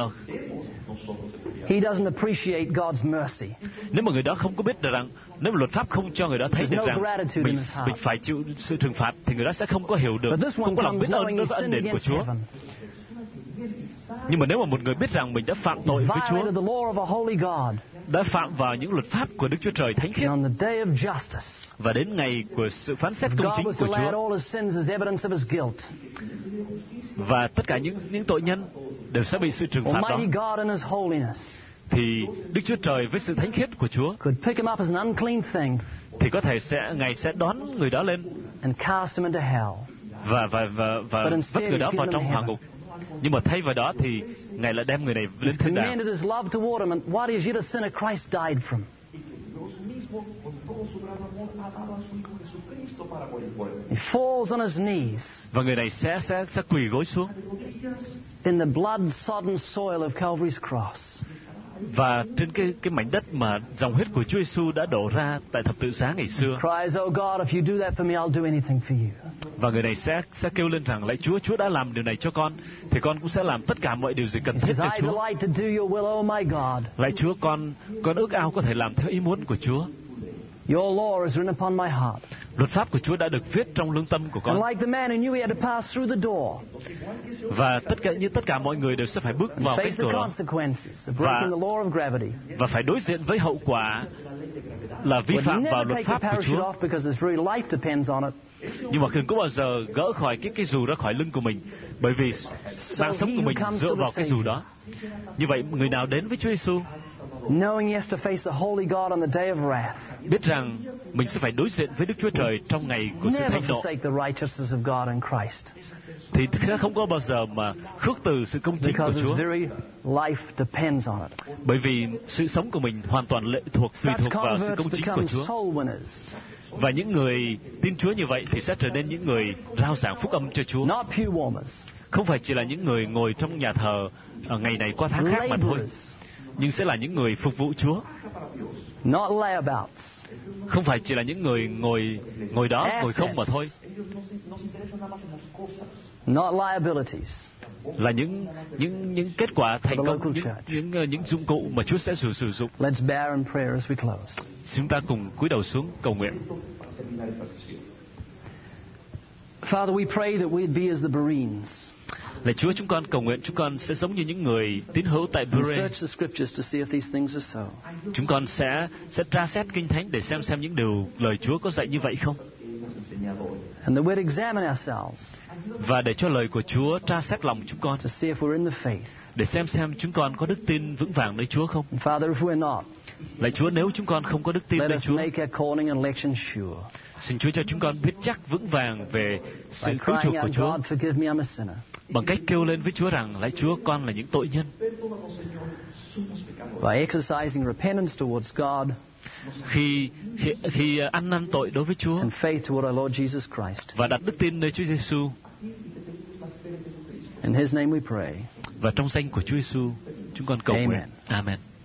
he doesn't appreciate God's mercy. nếu mà người đó không có biết được rằng, nếu mà luật pháp không cho người đó thấy được rằng mình phải chịu sự trừng phạt, thì người đó sẽ không có hiểu được, But this one không có lòng comes biết ơn knowing đối he với ân sinned điển của against Chúa. heaven. Nhưng mà nếu mà một người biết rằng mình đã phạm tội với Chúa, Violated the law of a holy God. đã phạm vào những luật pháp của Đức Chúa Trời thánh khiết, And on the day of justice, và đến ngày của sự phán xét công God chính was to của lay out Chúa, all his sins as evidence of his guilt. và tất cả những tội nhân đều sẽ bị sự trừng phạt đó, Almighty God in his holiness thì Đức Chúa Trời với sự thánh khiết của Chúa could pick him up as an unclean thing thì có thể Ngài sẽ đón người đó lên and cast him into hell. và But instead vứt người đó he's vào given trong him hỏa heaven. ngục. Nhưng mà thay vào đó thì Ngài lại đem người này lên He's thiên đàng. commended his love toward him, and what is yet a sinner Christ died from. He falls on his knees Và người này sẽ quỳ gối xuống, in the blood-sodden soil of Calvary's cross. và trên cái mảnh đất mà dòng huyết của Chúa Giêsu đã đổ ra tại thập tự giá ngày xưa. Cries, "Oh God, if you do that for me, I'll do anything for you." Và người này sẽ kêu lên rằng, lạy Chúa đã làm điều này cho con, thì con cũng sẽ làm tất cả mọi điều gì cần He thiết says, cho "I Chúa. delight to do your will, oh my God. Lạy Chúa, con ước ao có thể làm theo ý muốn của Chúa. Your law is written upon my heart." Luật pháp của Chúa đã được viết trong lương tâm của And con. like the man who knew he had to pass through the door Và tất cả mọi người đều sẽ phải bước vào and cái face the cửa đó consequences of breaking the law of gravity. và phải đối diện với hậu quả là vi Would phạm vào never luật take the pháp của parachute Chúa. off because his very life depends on it. Nhưng mà đừng có bao giờ gỡ khỏi cái dù đó khỏi lưng của mình, bởi vì mạng sống của mình dựa vào cái dù đó. Như vậy, người nào đến với Chúa Giêsu Knowing he has to face the holy God on the day of wrath, biết rằng mình sẽ phải đối diện với Đức Chúa Trời trong ngày của sự never thạnh nộ, forsake the righteousness of God in Christ, thì sẽ không có bao giờ mà khước từ sự công chính của because his Chúa, very life depends on it. bởi vì sự sống của mình hoàn toàn tùy Such thuộc vào sự converts công chính của become Chúa. soul winners. Và những người tin Chúa như vậy thì sẽ trở nên những người rao giảng phúc âm cho Chúa. Not pew warmers. Không phải chỉ là những người ngồi trong nhà thờ ngày này qua tháng khác mà thôi, Laborers. nhưng sẽ là những người phục vụ Chúa. Not layabouts. Không phải chỉ là những người ngồi đó, ngồi không mà thôi. Not liabilities. Là những kết quả thành công, những dụng cụ mà Chúa sẽ sử dụng. Let's bear in prayer as we close. Chúng ta cùng cúi đầu xuống cầu nguyện. Father, we pray that we'd be as the Bereans. Lạy Chúa, chúng con cầu nguyện chúng con sẽ giống như những người tín hữu tại And Berea. search the scriptures to see if these things are so. Chúng con sẽ tra xét Kinh Thánh để xem những điều lời Chúa có dạy như vậy không. And that we'd examine ourselves Và để cho lời của Chúa tra xét lòng chúng con, to see if we're in the faith. để xem chúng con có đức tin vững vàng nơi Chúa không. And Father, if we're not, Lạy Chúa, nếu chúng con không có đức tin let nơi us Chúa, make our calling and election sure. xin Chúa cho chúng con biết chắc vững vàng về sự By cứu chuộc crying của out, Chúa, God, forgive me, I'm a sinner. bằng cách kêu lên với Chúa rằng, lạy Chúa, con là những tội nhân. By exercising repentance towards God Khi ăn năn tội đối với Chúa and faith toward our Lord Jesus Christ. và đặt đức tin nơi Chúa Giêsu. In His name we pray. Và trong danh của Chúa Giêsu, chúng con cầu nguyện. Amen. Amen.